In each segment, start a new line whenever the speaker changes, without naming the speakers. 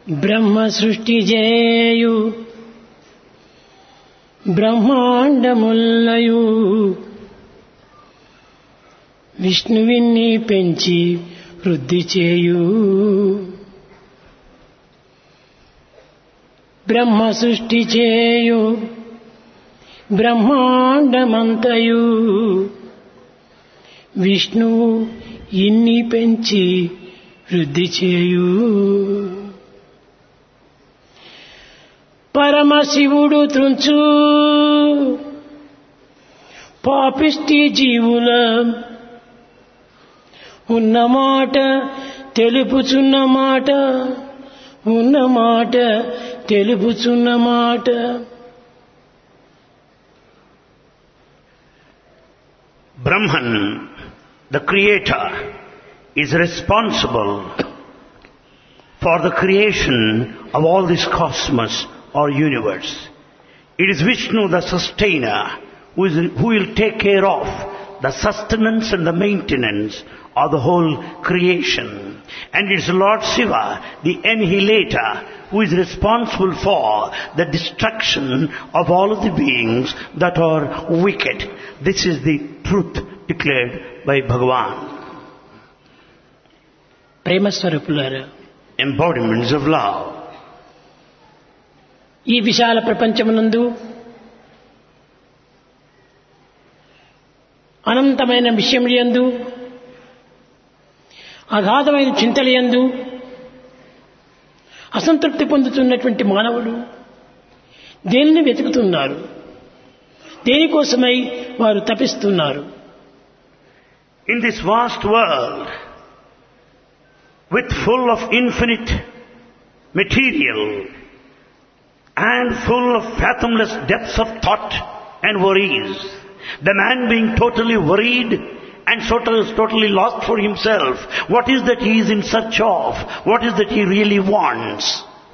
బ్రహ్మ సృష్టి చేయు బ్రహ్మాండముల్లయు విష్ణువిని పెంచి వృద్ధి చేయు. బ్రహ్మ సృష్టి చేయు బ్రహ్మాండమంతయు విష్ణువు ఇన్ని పెంచి వృద్ధి చేయు. పరమశివుడు త్రుంచు పాపిష్టి జీవుల ఉన్నమాట తెలుపుచున్నమాట, ఉన్నమాట తెలుపుచున్నమాట.
Brahman, the creator, is responsible for the creation of all this cosmos or universe. It is Vishnu, the sustainer, who will take care of the sustenance and the maintenance of the whole creation. And it is Lord Shiva, the annihilator, who is responsible for the destruction of all of the beings that are wicked. This is the truth declared by Bhagavan.
ప్రేమ స్వరూపులారా,
Embodiments of love.
ఈ విశాల ప్రపంచమునందు అనంతమైన విషయములందు అగాధమైన చింతలయందు అసంతృప్తి పొందుతున్నటువంటి మానవులు దేనిని వెతుకుతున్నారు? దేనికోసమై వారు తపిస్తున్నారు?
In this vast world, with full of infinite material and full of fathomless depths of thought and worries, the man being totally worried and totally lost for himself, what is that he is in search of? What is that he really wants?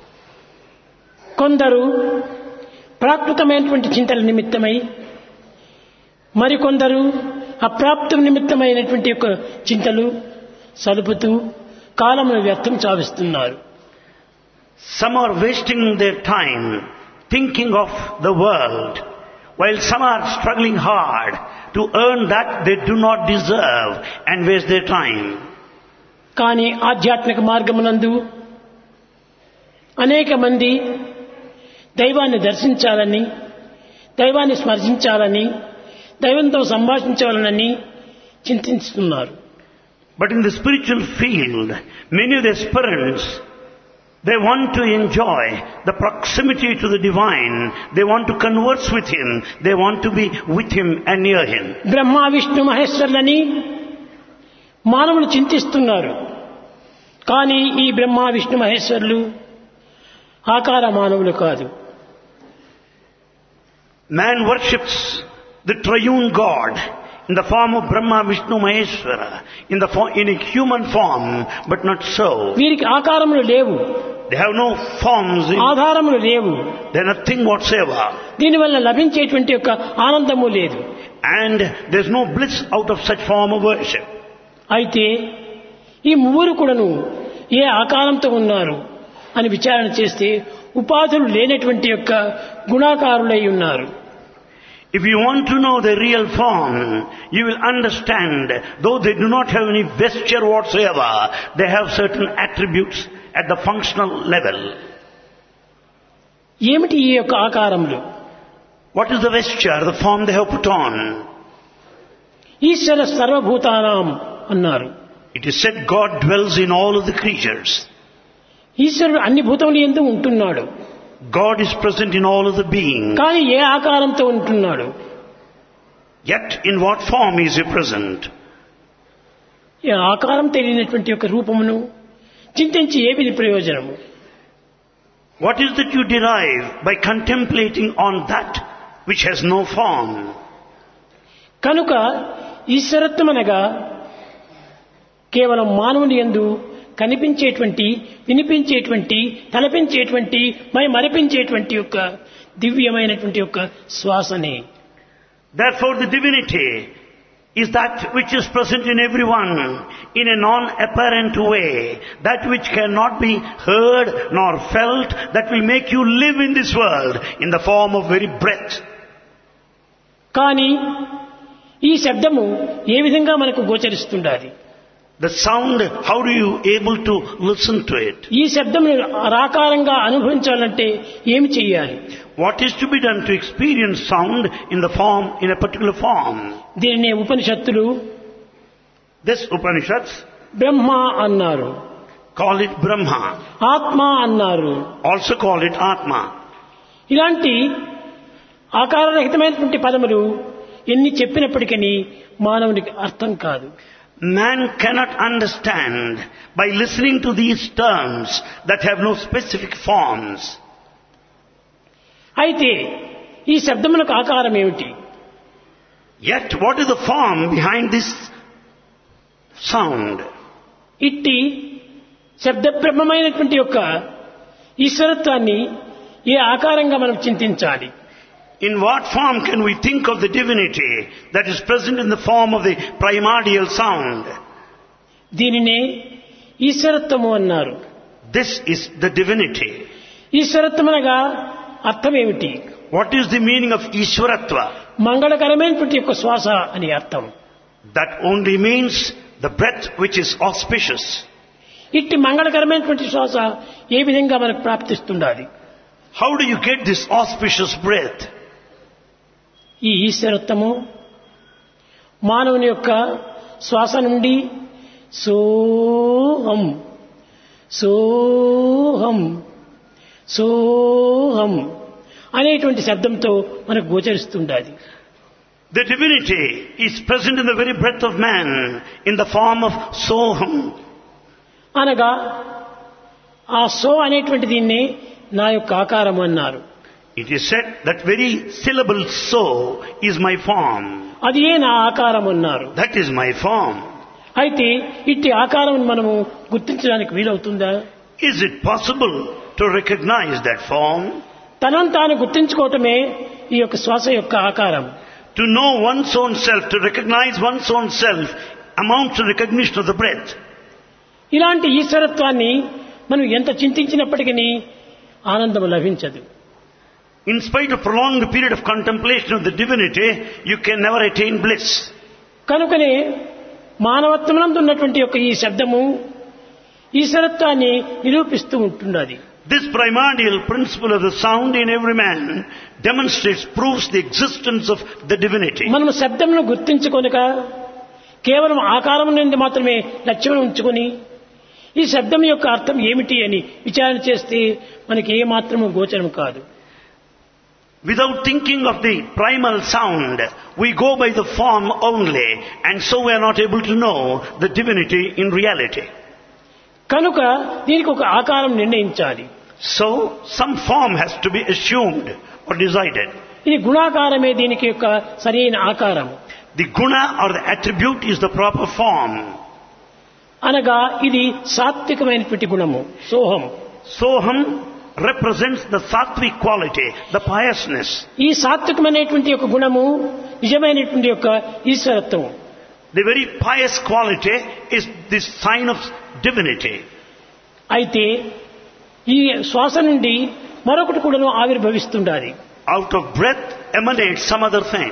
కొందరు ప్రాకృతమైనటువంటి చింతల నిమిత్తమై, మరికొందరు అప్రాప్త నిమిత్తమైనటువంటి యొక్క చింతలు సలుపుతూ కాలమును వ్యర్థం చావిస్తున్నారు.
Some are wasting their time thinking of the world, while some are struggling hard to earn that they do not deserve and waste their time.
కానీ ఆధ్యాత్మిక మార్గమునందు అనేక మంది దైవాన్ని దర్శించాలని, దైవాన్ని స్మరించాలని, దైవంతో సంభాషించాలని చింతిస్తున్నారు.
But in the spiritual field, many of the aspirants, they want to enjoy the proximity to the divine. They want to converse with him. They want to be with him and near him.
Brahma Vishnu మహేశ్వరులని మానవులు చింతిస్తున్నారు. కానీ ఈ బ్రహ్మ విష్ణు మహేశ్వరులు ఆకార మానవులు కాదు.
Man worships the triune God in the form of Brahma, Vishnu, Maheshwara, in a human form, but not so.
వీరికి ఆకారములు లేవు,
They have no forms,
ఆధారములు లేవు,
they are nothing whatsoever.
దీనివల్ల లభించేటువంటి యొక్క ఆనందము లేదు.
And there is no bliss out of such form of worship.
అయితే ఈ ముగ్గురు కూడాను ఏ ఆకారంతో ఉన్నారు అని విచారణ చేస్తే ఉపాధులు లేనటువంటి యొక్క గుణాకారులై ఉన్నారు.
If you want to know the real form, you will understand, though they do not have any vesture whatsoever, they have certain attributes at the functional level.
ఏమిటి ఈ యొక్క ఆకారములు?
What is the vesture, the form they have put on?
ఈశ్వర సర్వభూతానాం అన్నారు.
It is said God dwells in all of the creatures.
ఈశ్వరుడు అన్ని భూతముల యందు ఉంటున్నాడు.
God is present in all of the beings.
కానీ ఏ ఆకారంతో ఉంటున్నాడు?
Yet in what form is he present?
ఈ ఆకారం తెలియనటువంటి యొక్క రూపమును చింతించి ఏమిది ప్రయోజనము?
What is that you derive by contemplating on that which has no form?
కనుక ఈశ్వరత్వం అనగా కేవలం మానవుని యందు కనిపించేటువంటి, వినిపించేటువంటి, తలపించేటువంటి, మరిపించేటువంటి యొక్క దివ్యమైనటువంటి యొక్క శ్వాసనే.
Therefore the divinity is that which is present in everyone in a non-apparent way, that which cannot be heard nor felt, that will make you live in this world in the form of very breath.
కానీ ఈ శబ్దము ఏ విధంగా మనకు గోచరిస్తుండాలి?
The sound, how do you able to listen to it?
ఈ శబ్దమును ఆకారంగా అనుభవించాలంటే ఏమి చేయాలి?
What is to be done to experience sound in the form, in a particular form?
దీనినే ఉపనిషత్తులు
This Upanishads
బ్రహ్మ అన్నారు,
call it Brahma,
ఆత్మ అన్నారు.
also call it Atma.
ఇలాంటి ఆకారరహితమైనటువంటి పదములు ఎన్ని చెప్పినప్పటికీ మానవునికి అర్థం కాదు.
Man cannot understand by listening to these terms that have no specific forms.
అయితే ఈ శబ్దములకు ఆకారం ఏమిటి?
Yet what is the form behind this sound?
ఇట్టి శబ్ద బ్రహ్మమైనటువంటి యొక్క ఈశ్వరత్వాన్ని ఏ ఆకారంగా మనం చింతించాలి?
In what form can we think of the divinity that is present in the form of the primordial sound?
దీనినే ఈశ్వరత్వము అన్నారు.
This is the divinity.
ఈశ్వరత్వమనగా అర్థం ఏమిటి?
What is the meaning of Ishwaratva?
మంగళకరమైనటువంటి యొక్క శ్వాస అని అర్థం.
That only means the breath which is auspicious.
ఇట్టి మంగళకరమైనటువంటి శ్వాస ఏ విధంగా మనకు ప్రాప్తిస్తుండాలి?
How do you get this auspicious breath?
ఈ ఈశ్వరత్వము మానవుని యొక్క శ్వాస నుండి సోహం సోహం సోహం అనేటువంటి శబ్దంతో మనకు గోచరిస్తుండాలి.
The divinity is present in the very breath of man in the form of Soham.
అనగా ఆ సో అనేటువంటి దీన్ని నా యొక్క ఆకారం అన్నారు.
It is said that very syllable so is my form.
అది ఏ నా ఆకారం అన్నారు.
That is my form.
అయితే ఇట్టి ఆకారం మనము గుర్తించడానికి వీలవుతుందా?
Is it possible to recognize that form?
తనను తాను గుర్తించుకోవటమే ఈ యొక్క శ్వాస యొక్క ఆకారం.
To know one's own self, to recognize one's own self amounts to recognition of the breath.
ఇలాంటి ఈశ్వరత్వాన్ని మనం ఎంత చింతించినప్పటికీ ఆనందం లభించదు.
In spite of prolonged period of contemplation of the divinity, you can never attain bliss.
కనుకనే మానవత్వమునందు ఉన్నటువంటి యొక్క ఈ శబ్దము ఈశ్వరత్వాన్ని నిరూపిస్తూ ఉంటున్నది.
This primordial principle of the sound in every man demonstrates, proves the existence of the divinity.
మనము శబ్దమును గుర్తించుకొనక కేవలం ఆకారం నుండి మాత్రమే లక్ష్యం ఉంచుకొని ఈ శబ్దం యొక్క అర్థం ఏమిటి అని విచారణ చేస్తే మనకి ఏ మాత్రము గోచరం కాదు.
Without thinking of the primal sound, we go by the form only, and so we are not able to know the divinity in reality.
కనుక దీనికి ఒక ఆకారం నిర్ణయించాలి.
So, some form has to be assumed or decided.
ఇది గుణాకారమే దీనికి యొక్క సరైన ఆకారం.
The guna or the attribute is the proper form.
అనగా ఇది సాత్వికమైనటువంటి గుణము సోహం.
Soham represents the sattvic quality, the piousness.
ఈ సాత్వికమైనటువంటి యొక్క గుణము నిజమైనటువంటి యొక్క ఈశ్వరత్వం.
The very pious quality is this sign of divinity.
అయితే ఈ శ్వాస నుండి మరొకటి కూడాను ఆవిర్భవిస్తుండాలి.
Out of breath emanates some other thing.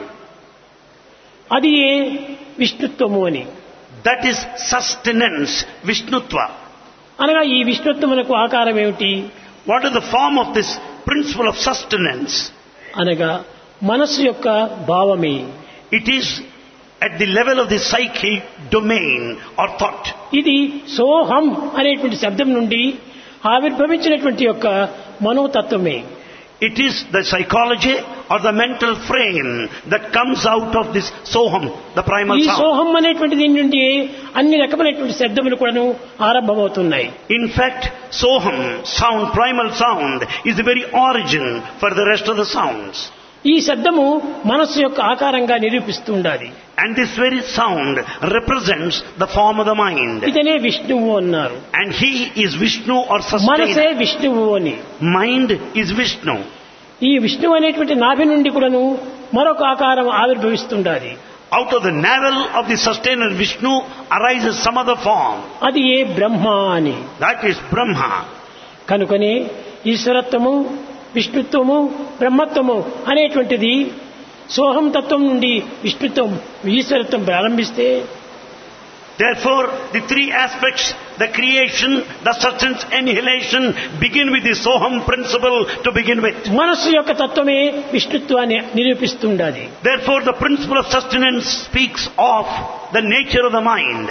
అది ఏ విష్ణుత్వము అని.
That is sustenance, Vishnutva.
అనగా ఈ విష్ణుత్వమునకు ఆకారం ఏమిటి?
What is the form of this principle of sustenance?
అనగా మనస్సు యొక్క భావమే.
It is at the level of the psyche domain or thought.
ఇది సోహం అనేటువంటి శబ్దం నుండి ఆవిర్భవించినటువంటి యొక్క మనోతత్వమే.
It is the psychology or the mental frame that comes out of this soham, the primal
ఈ
sound.
సోహం అనేటువంటి దీని నుండి అన్ని రకమైనటువంటి శబ్దములు కూడాను ఆరంభమవుతున్నాయి.
In fact, soham, sound, primal sound, is the very origin for the rest of the sounds.
ఈ శబ్దము మనస్సు యొక్క ఆకారంగా నిరూపిస్తూ ఉండాలి.
And this very sound represents the form of the mind.
ఇతనే విష్ణువు అన్నారు.
And he is Vishnu or
మనసే
sustainer.
విష్ణువు అని.
Mind is Vishnu.
ఈ విష్ణువు అనేటువంటి నాభి నుండి కూడాను మరొక ఆకారం ఆవిర్భవిస్తుండాలి.
Out of the navel of the sustainer Vishnu arises some other form.
అది ఏ బ్రహ్మ అని.
That is Brahma.
కనుకనే ఈశ్వరత్వము, విష్ణుత్వము, బ్రహ్మత్వము అనేటువంటిది సోహం తత్వం నుండి విష్ణుత్వం, ఈశ్వరత్వం ప్రారంభిస్తే,
Therefore, the three aspects, the creation, the sustenance, annihilation, begin with the Soham principle to begin with.
మనస్సు యొక్క తత్వమే విష్ణుత్వాన్ని నిరూపిస్తుండాలి.
Therefore, the principle of sustenance speaks of the nature of the mind.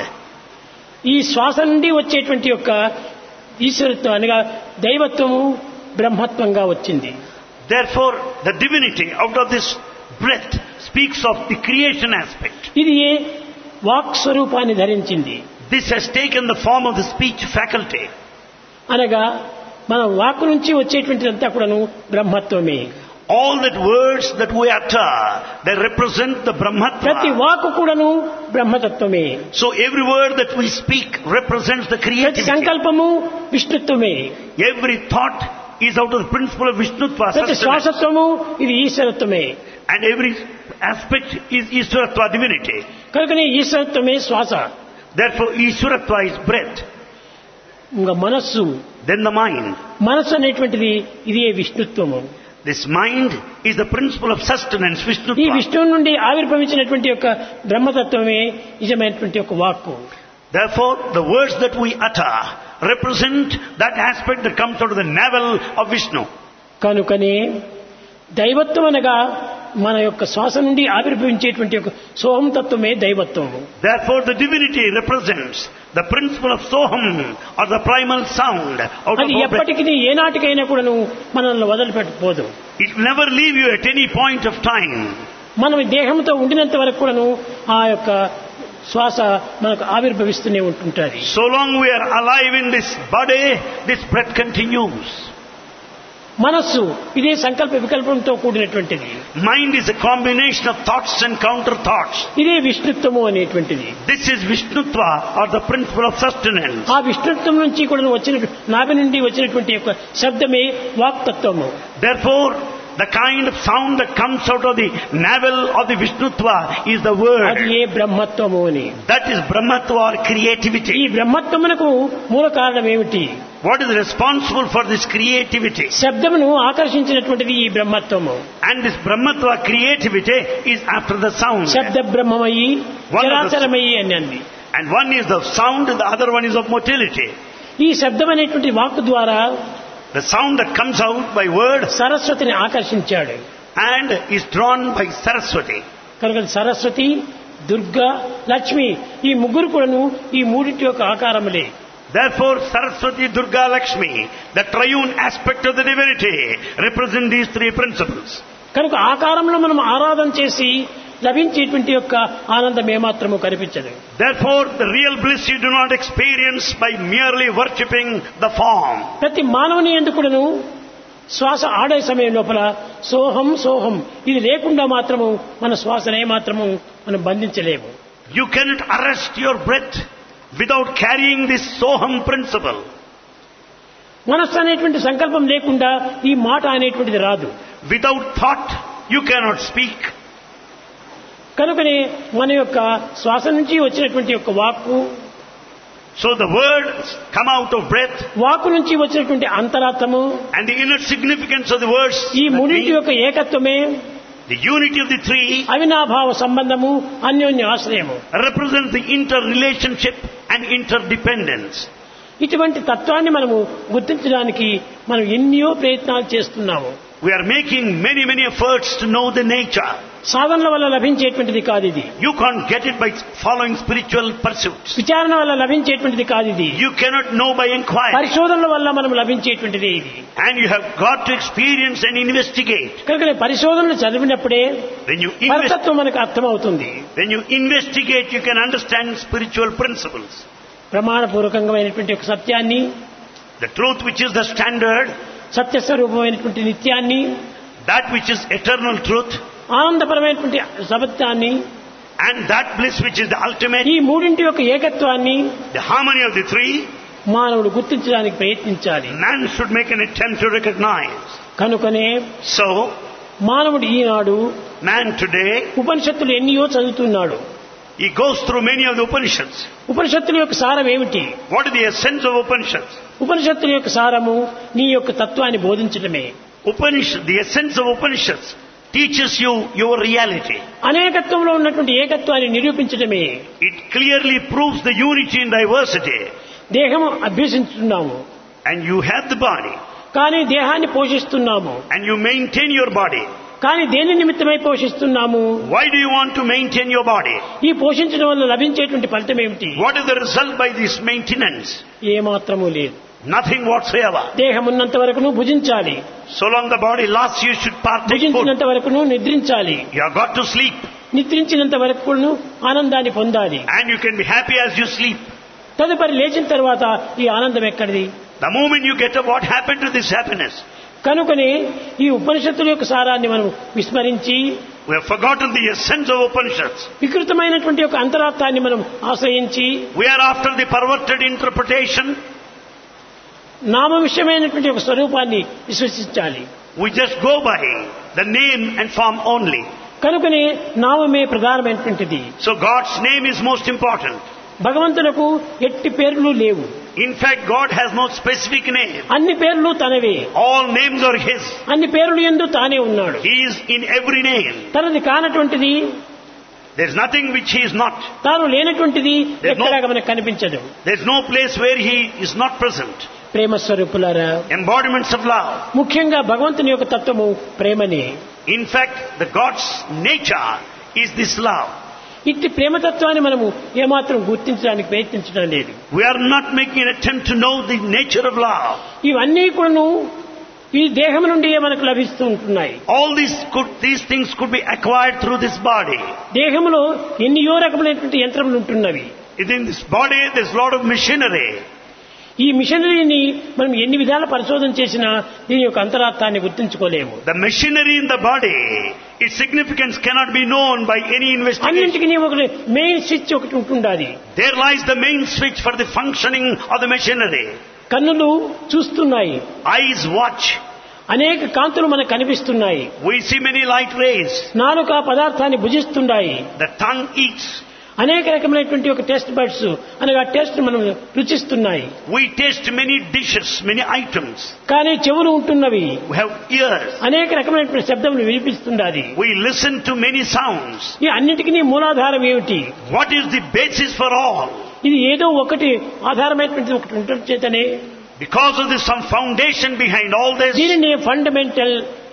ఈ శ్వాస నుండి వచ్చేటువంటి యొక్క ఈశ్వరత్వం అనగా దైవత్వము బ్రహ్మత్వంగా వచ్చింది.
Therefore, the divinity out of this breath speaks of the creation aspect.
ఇది ఏ వాక్ స్వరూపాన్ని ధరించింది.
This has taken the form of the speech faculty.
అనగా మన వాక్ నుంచి వచ్చేటువంటిదంతా కూడాను బ్రహ్మత్వమే.
All that words that we utter, they represent the
ప్రతి
Brahmatva.
వాక్ కూడాను బ్రహ్మతత్వమే.
So every word that we speak represents the
ప్రతి
creativity.
సంకల్పము విష్ణుత్వమే.
Every thought is out of the principle of Vishnutva,
ప్రతి
sustenance.
శ్వాసత్వము ఇది ఈశ్వరత్వమే.
And every aspect is Ishwaratva, divinity.
కనుకనే ఈశ్వరత్వమే శ్వాస.
Therefore, Ishwaratva is breath.
ఇంకా మనస్సు,
Then the mind.
మనస్సు అనేటువంటిది ఇది విష్ణుత్వము.
This mind is the principle of sustenance,
ఈ
Vishnutva.
విష్ణువు నుండి ఆవిర్భవించినటువంటి యొక్క బ్రహ్మతత్వమే నిజమైనటువంటి యొక్క వాక్కు.
Therefore, the words that we utter represent that aspect that comes out of the navel of Vishnu.
కనుకనే దైవత్వం అనగా మన యొక్క శ్వాస నుండి ఆవిర్భవించేటువంటి యొక్క సోహం తత్వమే దైవత్వము.
Therefore, the divinity represents the principle of Soham, or the primal sound out of
అది
our breath.
ఎప్పటికీ ఏనాటికైనా కూడాను మనల్ని వదిలిపెట్టకపోదు.
It will never leave you at any point of time.
మనం ఈ దేహంతో ఉండినంత వరకు కూడాను ఆ యొక్క శ్వాస మనకు ఆవిర్భవిస్తూనే ఉంటుంటుంది.
So long we are alive in this body, this breath continues.
మనస్సు ఇదే సంకల్ప వికల్పంతో కూడినటువంటిది.
Mind is a combination of thoughts and counter thoughts.
ఇదే విష్ణుత్వము అనేటువంటిది.
This is Vishnutva, or the principle of sustenance.
ఆ విష్ణుత్వం నుంచి కూడా వచ్చిన నాభి నుండి వచ్చినటువంటి యొక్క శబ్దమే వాక్తత్వము.
Therefore, the kind of sound that comes out of the navel of the Vishnutva is the
అది
word.
ఏ బ్రహ్మత్వము అని.
That is Brahmatva, or
ఈ
creativity.
బ్రహ్మత్వమునకు మూల కారణం ఏమిటి?
What is responsible for this creativity?
శబ్దమును ఆకర్షించినటువంటిది ఈ బ్రహ్మత్వము.
And this Brahmatva creativity is after the sound.
శబ్ద బ్రహ్మమయి
One of the-
చరాచరమయి అని అంది.
And one is the sound and the other one is of motility.
ఈ శబ్దం అనేటువంటి వాక్ ద్వారా
The sound that comes out by word
సరస్వతిని ఆకర్షించాడు.
and is drawn by Saraswati.
కనుక సరస్వతి, దుర్గా, లక్ష్మి ఈ ముగ్గురు కూడాను ఈ మూడింటి యొక్క ఆకారములే.
Therefore, Saraswati, Durga, Lakshmi, the triune aspect of the divinity, represent these three principles.
కనుక ఆకారంలో మనం ఆరాధన చేసి లభించేటువంటి యొక్క ఆనందం ఏమాత్రము కనిపించదు.
Therefore, the real bliss you do not experience by merely worshipping the form.
ప్రతి మానవుని ఎందుకును శ్వాస ఆడే సమయం లోపల సోహం సోహం ఇది లేకుండా మాత్రము మన శ్వాసనే మాత్రము మనం బంధించలేము.
You cannot arrest your breath without carrying this Soham principle.
మనస్సు అనేటువంటి సంకల్పం లేకుండా ఈ మాట అనేటువంటిది రాదు.
Without thought, you cannot speak.
కనుకనే మన యొక్క శ్వాస నుంచి వచ్చినటువంటి యొక్క వాక్కు,
So the words come out of breath,
వాక్కు నుంచి వచ్చినటువంటి అంతరాత్మము,
and the inner significance of the words,
ఈ
that
మూడింటి
mean
యొక్క ఏకత్వమే
the unity of the three,
అవినాభావ సంబంధము, అన్యోన్య ఆశ్రయము.
represent the interrelationship and interdependence.
ఇటువంటి తత్వాన్ని మనము గుర్తించడానికి మనం ఎన్నో ప్రయత్నాలు చేస్తున్నాము.
We are making many efforts to know the nature.
సాధనల వల్ల లభించేటువంటిది కాదు ఇది.
You can't get it by following spiritual pursuits.
విచారణ వల్ల లభించేటువంటిది కాదు ఇది.
You cannot know by inquiry.
పరిశోధనల వల్ల మనం లభించేటువంటిది ఇది.
And you have got to experience and investigate.
కనుక పరిశోధనలు చదివినప్పుడే
When you
పరతత్వం మనకు అర్థమవుతుంది.
investigate, you can understand spiritual principles.
ప్రమాణపూర్వకమైనటువంటి ఒక సత్యాన్ని,
The truth which is the standard,
సత్యస్వరూపమైనటువంటి నిత్యాన్ని,
that which is eternal truth,
ఆనందపరమైనటువంటి సత్యాన్ని,
and that bliss which is the ultimate,
ఈ మూడింటి యొక్క ఏకత్వాన్ని
the harmony of the three,
మానవుడు గుర్తించడానికి ప్రయత్నించాలి.
man should make an attempt to recognize.
కనుకనే
So,
మానవుడు ఈనాడు
man today,
ఉపనిషత్తులు ఎన్నియో చదువుతున్నాడు.
he goes through many of the Upanishads.
ఉపనిషత్తుల యొక్క సారం ఏమిటి?
What is the essence of Upanishads?
ఉపనిషత్తుల యొక్క సారము నీ యొక్క తత్వాన్ని బోధించడమే.
The essence of Upanishads teaches you your reality.
అనేకత్వంలో ఉన్నటువంటి ఏకత్వాన్ని నిరూపించడమే.
It clearly proves the unity in diversity.
దేహము అభ్యసించుతున్నాము,
And you have the body,
కానీ దేహాన్ని పోషిస్తున్నాము.
and you maintain your body.
కానీ దేని నిమిత్తమై పోషిస్తున్నాము?
Why do you want to maintain your body?
ఈ పోషించడం వల్ల లభించేటువంటి ఫలితం ఏమిటి?
What is the result by this maintenance?
ఏమాత్రము లేదు.
Nothing whatsoever.
దేహం ఉన్నంత వరకును భుజించాలి,
So long the body lasts, you should partake food.
భుజించినంత వరకును నిద్రించాలి,
You have got to sleep,
నిద్రించినంత వరకును ఆనందాన్ని పొందాలి.
and you can be happy as you sleep.
తదుపరి లేచిన తర్వాత ఈ ఆనందం ఎక్కడిది?
The moment you get up, what happened to this happiness?
కనుకనే ఈ ఉపనిషత్తుల యొక్క సారాన్ని మనం విస్మరించి
We have forgotten the essence of Upanishads.
వికృతమైనటువంటి ఒక అంతరార్థాన్ని మనం ఆశ్రయించి
We are after the perverted interpretation.
నామ విషయమైనటువంటి ఒక స్వరూపాన్ని విశ్వసించాలి.
We just go by the name and form only.
కనుకనే నామమే ప్రధానమైనటువంటిది.
So God's name is most important.
భగవంతులకు ఎట్టి పేర్లు లేవు.
In fact, God has no specific name.
అన్ని పేర్లు తనవే,
All names are His.
అన్ని పేర్లు యందు తానే ఉన్నాడు.
He is in every name.
తనది కానటువంటిది,
There is nothing which He is not.
తాను లేనటువంటిది
There's no-
ఎక్కడా మనకు కనిపించదు.
There is no place where He is not present.
ప్రేమ స్వరూపులారా,
Embodiments of love.
ముఖ్యంగా భగవంతుని యొక్క తత్వము ప్రేమనే.
In fact, the God's nature is this love.
ఇట్టి ప్రేమతత్వాన్ని మనము ఏమాత్రం గుర్తించడానికి ప్రయత్నించడం లేదు.
We are not making an attempt to know the nature of love.
ఇవన్నీ కూడాను ఈ దేహం నుండి మనకు లభిస్తూ ఉంటున్నాయి.
All these things could be acquired through this body.
దేహంలో ఎన్నియో రకములైనటువంటి యంత్రములు ఉంటున్నవి.
Within this body, there is a lot of machinery.
ఈ మిషనరీని మనం ఎన్ని విధాల పరిశోధన చేసినా దీని యొక్క అంతరార్థాన్ని గుర్తించుకోలేము.
The machinery in the body, its significance cannot be known by any investigation.
అన్నింటికి ఒక మెయిన్ స్విచ్ ఒకటి ఉంటుండాలి.
There lies the main switch for the functioning of the machinery.
కన్నులు చూస్తున్నాయి,
Eyes watch.
అనేక కాంతులు మనకు కనిపిస్తున్నాయి.
We see many light rays.
నాలుక పదార్థాన్ని భుజిస్తున్నాయి.
The tongue eats.
అనేక రకమైనటువంటి ఒక టెస్ట్ బడ్స్ అనగా టెస్ట్ మనం రుచిస్తున్నాయి.
We taste many dishes, many items.
కానీ చెవులు ఉంటున్నవి,
We have ears.
అనేక రకమైనటువంటి శబ్దములు వినిపిస్తున్నది.
We listen to many sounds.
ఈ అన్నిటికీ మూలాధారం ఏమిటి?
What is the basis for all?
ఇది ఏదో ఒకటి ఆధారమైనటువంటి ఒకటి ఉండటం చేతనే
Because of this, some foundation behind all this
దీనిని ఫండమెంటల్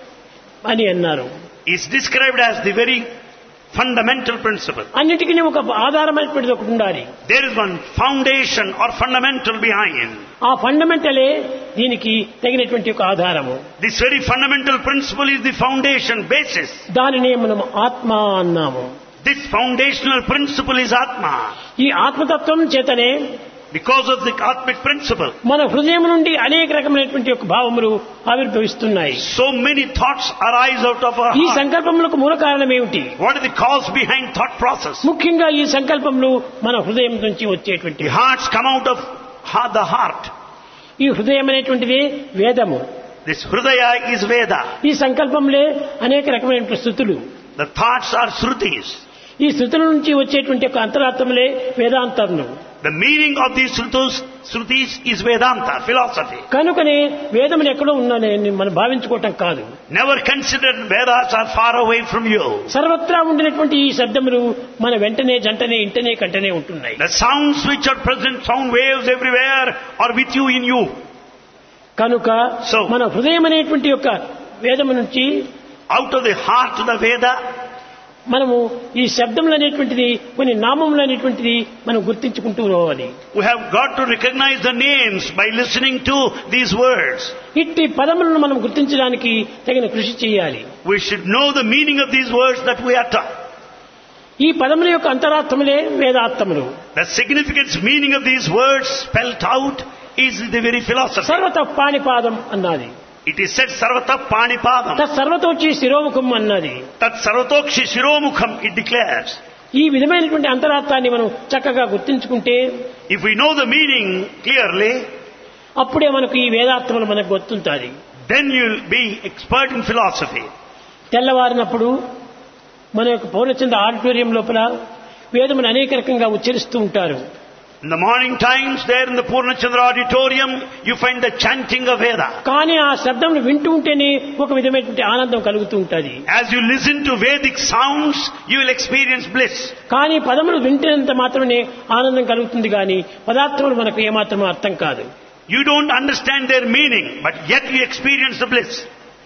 అని అన్నారు.
is described as the very fundamental principle.
అన్నిటికీ ఒక ఆధారమైనటువంటిది ఒకటి ఉండాలి.
There is one foundation or fundamental behind.
ఆ ఫండమెంటలే దీనికి తగినటువంటి ఒక ఆధారము.
This very fundamental principle is the foundation, basis.
దానినే మనం ఆత్మ అన్నాము.
This foundational principle is Atma.
ఈ ఆత్మతత్వం చేతనే
Because of the Atmic principle,
మన హృదయం నుండి అనేక రకమైనటువంటి ఒక భావములు ఆవిర్భవిస్తున్నాయి.
so many thoughts arise out of our
ఈ
heart.
సంకల్పములకు మూల కారణం ఏమిటి?
What is the cause behind thought process?
ముఖ్యంగా ఈ సంకల్పములు మన హృదయం నుంచి వచ్చేటువంటి
The hearts come out of the heart.
ఈ హృదయం అనేటువంటిది వేదము.
This Hridaya is Veda.
ఈ సంకల్పంలే అనేక రకమైనటువంటి స్థుతులు.
The thoughts are Shrutis.
ఈ స్థుతుల నుంచి వచ్చేటువంటి ఒక అంతరార్థములే వేదాంతములు.
The meaning of these Shrutis is Vedanta, philosophy.
కనుకనే వేదములు ఎక్కడో ఉన్నాయని మనం భావించుకోవటం కాదు.
Never consider Vedas are far away from you.
సర్వత్రా ఉండినటువంటి ఈ శబ్దములు మన వెంటనే జంటనే ఇంటనే కంటనే ఉంటున్నాయి.
The sounds which are present, sound waves everywhere are with you in you.
కనుక
So-
మన హృదయం అనేటువంటి యొక్క వేదము నుంచి
Out of the heart of the Veda,
మనము ఈ శబ్దములు అనేటువంటిది కొన్ని నామములు అనేటువంటిది మనం గుర్తించుకుంటూ పోవాలి.
we have got to recognize the names by listening to these words.
ఇట్టి పదములను మనం గుర్తించడానికి తగిన కృషి చేయాలి.
We should know the meaning of these words that we utter.
ఈ పదముల యొక్క అంతరార్థములే వేదార్థములు.
The significance meaning of these words spelt out is the very philosophy.
సర్వత పాణిపాదం అన్నది.
It is said Sarvata Panipadam.
తత్ సర్వతోచి శిరోముఖం అన్నది.
Tat Sarvatokshi Shiromukham, it declares.
ఈ విధమైనటువంటి అంతరార్థాన్ని మనం చక్కగా గుర్తించుకుంటే
If we know the meaning clearly,
అప్పుడే మనకు ఈ వేదార్థములు మనకు గుర్తుంటాయి.
then you'll be expert in philosophy.
తెల్లవారినప్పుడు మన యొక్క పౌర్ణచంద్ర ఆడిటోరియం లోపల వేదమును అనేక రకంగా ఉచ్చరిస్తూ ఉంటారు.
In the morning times, there in the Purnachandra auditorium, you find the chanting of Veda.
కానీ ఆ శబ్దం వింటూ ఉంటేనే ఒక విధమైనటువంటి ఆనందం కలుగుతూ ఉంటుంది.
As you listen to Vedic sounds, you will experience bliss.
కానీ పదములు వింటేంత మాత్రమే ఆనందం కలుగుతుంది కానీ పదార్థములు మనకు ఏమాత్రం అర్థం కాదు.
You don't understand their meaning, but yet you experience the bliss.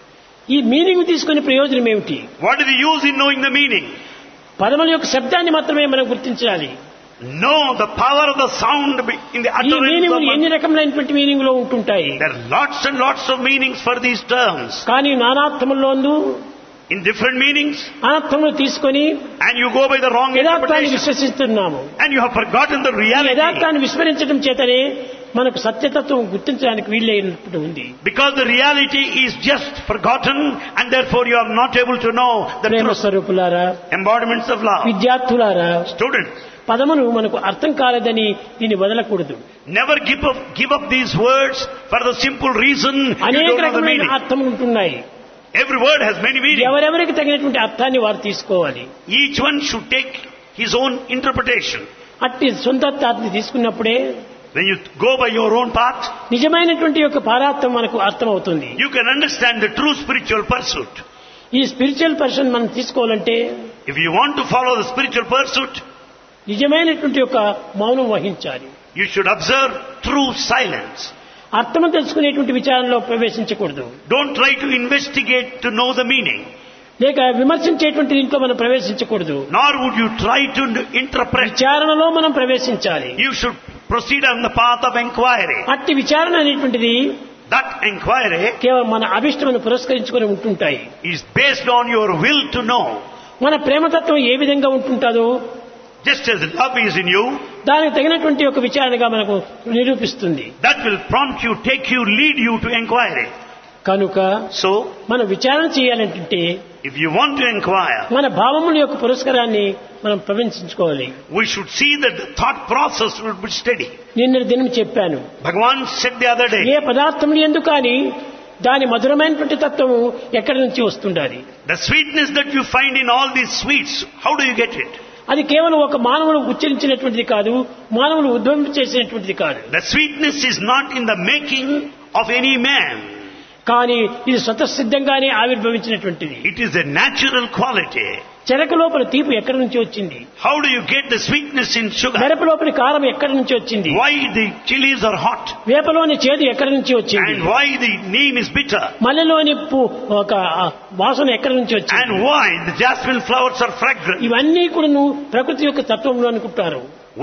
ఈ మీనింగ్ తీసుకునే ప్రయోజనం ఏమిటి?
What is the use in knowing the meaning?
పదముల యొక్క శబ్దాన్ని మాత్రమే మనం గుర్తించాలి.
Know the power of the sound in the
ఈ
utterance
మీనింగ్
of
ఎన్ని రకములైనటువంటి మీనింగ్ లో ఉంటుంటాయి.
There are lots and lots of meanings for these terms.
కానీ నానార్థముల్లోనూ
In different meanings,
అనర్థములు తీసుకొని
and you go by the wrong
యథార్థాన్ని
interpretation.
విశ్వసిస్తున్నాము.
And you have forgotten the
ఈ
reality.
యథార్థాన్ని విస్మరించడం చేతనే మనకు సత్యతత్వం గుర్తించడానికి వీలైనప్పుడు ఉంది.
Because the reality is just forgotten, and therefore you are not able to know the
Prema
truth.
స్వరూపులారా,
Embodiments of love.
విద్యార్థులారా,
Students,
పదములు మనకు అర్థం కాలేదని దీన్ని వదలకూడదు.
never give up these words for the simple reason you
అనేక
don't know the
రకమైన
meaning.
అర్థములు ఉంటున్నాయి.
Every word has many meanings.
ఎవరెవరికి తగినటువంటి అర్థాన్ని వారు తీసుకోవాలి.
Each one should take his own interpretation.
అట్టి సొంత అర్థాన్ని తీసుకున్నప్పుడే
When you go by your own path,
నిజమైనటువంటి యొక్క పారార్థం మనకు అర్థమవుతుంది.
you can understand the true spiritual pursuit.
ఈ స్పిరిచువల్ పర్సన్ మనం తీసుకోవాలంటే
If you want to follow the spiritual pursuit,
నిజమైనటువంటి యొక్క మౌనం వహించాలి.
you should observe true silence.
అర్థం తెలుసుకునేటువంటి విచారంలో ప్రవేశించకూడదు.
Don't try to investigate to know the meaning.
లేక విమర్శించేటువంటి దీంట్లో మనం ప్రవేశించకూడదు.
Nor would you try to interpret.
విచారణలో మనం ప్రవేశించాలి.
You should proceed on the path of inquiry.
అట్టి విచారణ అనేటువంటిది
That inquiry
కేవలం మన అభిష్టమును పురస్కరించుకొని ఉంటుంటాయి.
is based on your will to know.
మన ప్రేమతత్వం ఏ విధంగా ఉంటుంటాదో
Just as love is in you,
దానికి తగినటువంటి ఒక విచారణగా మనకు నిరూపిస్తుంది.
that will prompt you, take you, lead you to inquiry.
కనుక
So,
మనం విచారణ చేయాలంటే
if you want to inquire,
మన భావముల యొక్క పురస్కారాన్ని మనం ప్రవేశించుకోవాలి.
we should see that the thought process would be steady.
నిన్న దినం చెప్పాను,
Bhagavan said the other day,
ఏ పదార్థములు ఎందుకు కానీ దాని మధురమైనటువంటి తత్వము ఎక్కడి నుంచి వస్తుండాలి.
the sweetness that you find in all these sweets, how do you get it?
అది కేవలం ఒక మానవుడు ఉచ్చరించినటువంటిది కాదు, మానవుడు ఉద్భవం చేసినటువంటిది కాదు.
The sweetness is not in the making of any man.
కానీ ఇది స్వతసిద్ధంగానే ఆవిర్భవించినటువంటిది.
It is a natural quality.
చెరకు లోపల తీపి ఎక్కడి నుంచి వచ్చింది?
How do you get the sweetness in sugar?
మిరప లోపలి కారం ఎక్కడి నుంచి వచ్చింది?
Why the chilies are hot?
వేపలోని చేదు ఎక్కడి నుంచి వచ్చింది?
And why the neem is bitter?
మల్లెలోని ఒక వాసన ఎక్కడి నుంచి వచ్చింది?
And why the jasmine flowers are fragrant?
ఇవన్నీ కూడా ప్రకృతి యొక్క తత్వంలో అనుకుంటారు.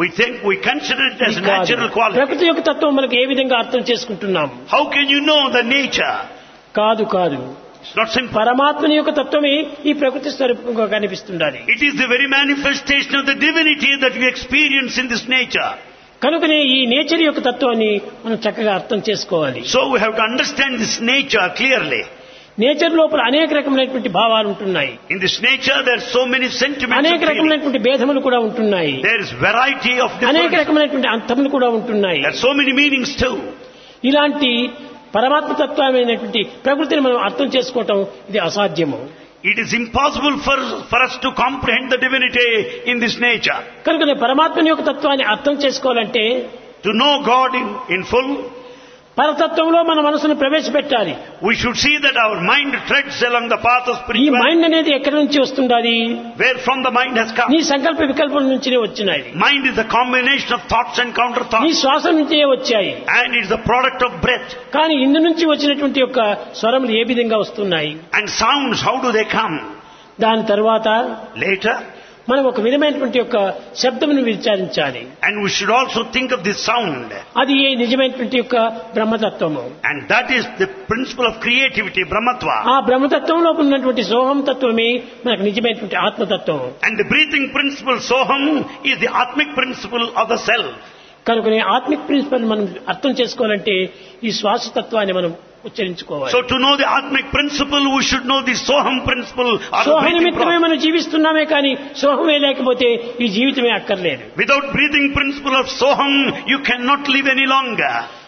We consider it as a natural quality.
ప్రకృతి యొక్క తత్వం మనకు ఏ విధంగా అర్థం చేసుకుంటున్నాం?
How can you know the nature?
కాదు.
It's not simple.
పరమాత్మని యొక్క తత్వమే ఈ ప్రకృతి స్వరూపంగా కనిపిస్తుండాలి.
It is the very manifestation of the divinity that we experience in this nature.
కనుకనే ఈ నేచర్ యొక్క తత్వాన్ని మనం చక్కగా అర్థం చేసుకోవాలి.
So we have to understand this nature clearly.
Nature లోపల అనేక రకమైనటువంటి భావాలు ఉంటున్నాయి.
In this nature there are so many sentiments.
అనేక
and feelings.
రకమైనటువంటి భేదములు కూడా ఉంటున్నాయి.
There is variety of
అనేక
different.
రకమైనటువంటి అర్థములు కూడా ఉంటున్నాయి.
There are so many meanings too.
ఇలాంటి పరమాత్మ తత్వమైనటువంటి ప్రకృతిని మనం అర్థం చేసుకోవటం ఇది అసాధ్యము.
It is impossible for us to comprehend the divinity in this nature.
కనుక పరమాత్మని యొక్క తత్వాన్ని అర్థం చేసుకోవాలంటే
To know God in full,
పరతత్వంలో మన మనసును ప్రవేశపెట్టాలి.
we should see that our mind treads along the path of
ఈ
spirituality.
మైండ్ అనేది ఎక్కడి నుంచి వస్తుండాలి?
Where from the mind has come.
నీ సంకల్ప వికల్పం నుంచినే వచ్చినాయి.
Mind is the combination of thoughts and counter
నీ
thoughts.
శ్వాస నుంచే వచ్చాయి.
And it is the product of breath.
కానీ ఇందు నుంచి వచ్చినటువంటి యొక్క స్వరములు ఏ విధంగా వస్తున్నాయి?
And sounds, how do they come?
దాని తర్వాత
Later.
మనం ఒక విధమైనటువంటి యొక్క శబ్దమును విచారించాలి.
And we should also think of this sound.
అది ఏ నిజమైనటువంటి యొక్క బ్రహ్మతత్వము.
And that is the principle of creativity, Brahmatva.
ఆ బ్రహ్మతత్వంలో ఉన్నటువంటి సోహం తత్వమే మనకు నిజమైనటువంటి ఆత్మతత్వం.
And the breathing principle, Soham, is the Atmic principle of the self.
కనుకనే ఆత్మిక్ ప్రిన్సిపల్ మనం అర్థం చేసుకోవాలంటే ఈ శ్వాసతత్వాన్ని మనం ఉచ్చరించుకోవాలి.
So to know the Atmic principle, we should know the Soham principle or the
Soha
breathing
నిమిత్తమే
process.
మనం జీవిస్తున్నామే కానీ సోహమే లేకపోతే ఈ జీవితమే అక్కర్లేదు.
Without breathing principle of Soham, you cannot live any longer.
ఈ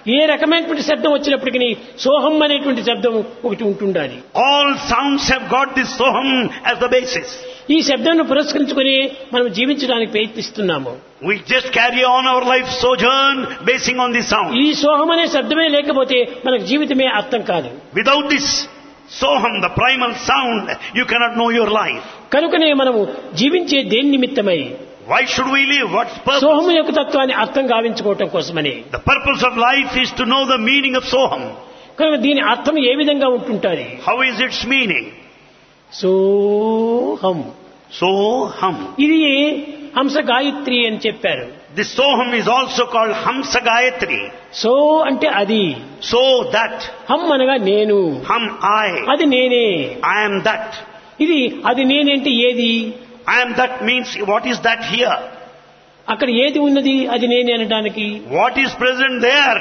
ఏ రకమైనటువంటి శబ్దం వచ్చినప్పటికీ సోహం అనేటువంటి శబ్దం ఒకటి ఉంటుండాలి.
All sounds have got this soham as the basis.
ఈ శబ్దాన్ని పురస్కరించుకొని మనం జీవించడానికి ప్రయత్నిస్తున్నాము.
We just carry on our life sojourn basing on this sound.
ఈ సోహం అనే శబ్దమే లేకపోతే మనకు జీవితమే అర్థం కాదు.
Without this soham, the primal sound, you cannot know your life.
కనుకనే మనము జీవించే దేని నిమిత్తమై
Why should we live? What's purpose?
సోహం యొక్క తత్వాన్ని అర్థం గావించుకోవటం కోసమని.
The purpose of life is to know the meaning of soham.
కనుక దీని అర్థం ఏ విధంగా ఉంటుంటాది?
How is its meaning?
సోహం.
Soham.
ఇది హంస గాయత్రి అని చెప్పారు.
This soham is also called Hamsa Gayatri.
సో అంటే అది,
So that.
హం అనగా నేను,
Hum I.
అది నేనే.
I am that.
ఇది అది నేనేంటి ఏది?
I am that means what is that here?
అక్కడ ఏది ఉన్నది అది నేనే అనడానికి?
What is present there?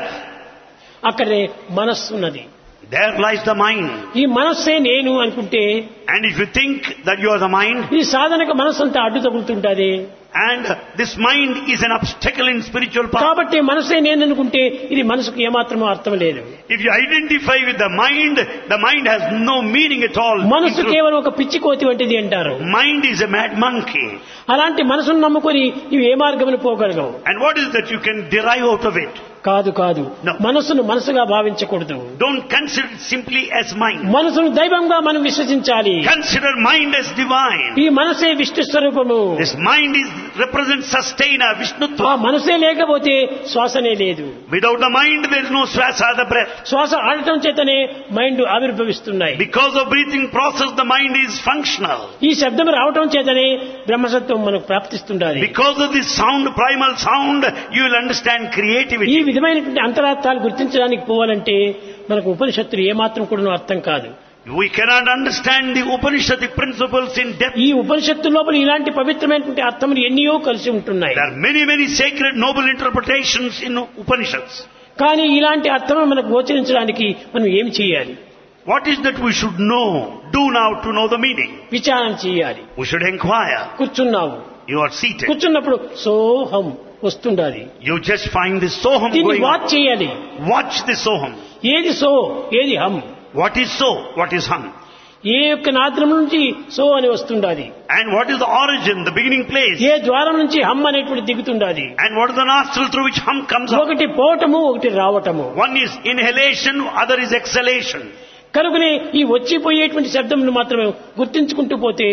అక్కడే మనస్సు ఉన్నది.
There lies the mind.
ఈ మనస్సే నేను అనుకుంటే
And if you think that you are the mind,
ఈ సాధనకు మనస్సు అంతా అడ్డు తగులుతుంటాది.
and this mind is an obstacle in spiritual path.
కాబట్టి మనస్సే నేను అనుకుంటే ఇది మనసుకు ఏమాత్రమూ అర్థం లేదు.
If you identify with the mind has no meaning at all.
మనస్సు కేవలం ఒక పిచ్చి కోతి వంటిది అంటారు.
Mind is a mad monkey.
అలాంటి మనసును నమ్ముకొని ఇవి ఏ మార్గమును పోగలగవు.
And what is that you can derive out of it?
కాదు కాదు,
No.
మనసును మనసుగా భావించకూడదు.
Don't consider it simply as mind.
మనసును దైవంగా మనం విశ్వసించాలి.
Consider mind as divine.
ఈ మనసే విష్ణు స్వరూపము.
This mind represents sustainer,
ఆ
Vishnutva.
మనసే లేకపోతే శ్వాసనే లేదు.
Without the mind there is no swasa, the breath.
శ్వాస ఆడటం చేతనే మైండ్ ఆవిర్భవిస్తున్నాయి.
Because of breathing process the mind is functional.
ఈ శబ్దం రావటం చేతనే బ్రహ్మసత్వం మనకు ప్రాప్తిస్తుండాలి.
Because of this sound, primal sound, you will understand
ఈ
creativity.
విధమైనటువంటి అంతరార్థాలు గుర్తించడానికి పోవాలంటే మనకు ఉపనిషత్తులు ఏమాత్రం కూడా అర్థం కాదు.
We cannot understand the Upanishadic principles in depth.
ఈ ఉపనిషత్తు లోపల ఇలాంటి పవిత్రమైనటువంటి అర్థములు ఎన్నో కలిసి ఉంటున్నాయి.
There are many sacred noble interpretations in Upanishads.
కానీ ఇలాంటి అర్థం మనకు గోచరించడానికి మనం ఏం చేయాలి?
What is that we should do now to know the meaning?
విచారణ చేయాలి.
We should inquire.
కూర్చున్నావు,
You are seated.
కూర్చున్నప్పుడు సోహం వస్తుండాలి.
You just find this soham
దీన్ని
going
వాచ్
on.
చేయాలి.
Watch this soham.
ఏది సో ఏది హం?
What is so? What is hum?
ఏ యొక్క నాద్రం నుంచి సో అని వస్తుండాలి.
And what is the origin, the beginning place?
ఏ ద్వారం నుంచి హం అనేటువంటి దిగుతుండాలి.
And what is the nostril through which hum comes out?
ఒకటి పోవటము, ఒకటి రావటము.
One is inhalation, other is exhalation.
కనుకనే ఈ వచ్చిపోయేటువంటి శబ్దమును మాత్రమే గుర్తించుకుంటూ పోతే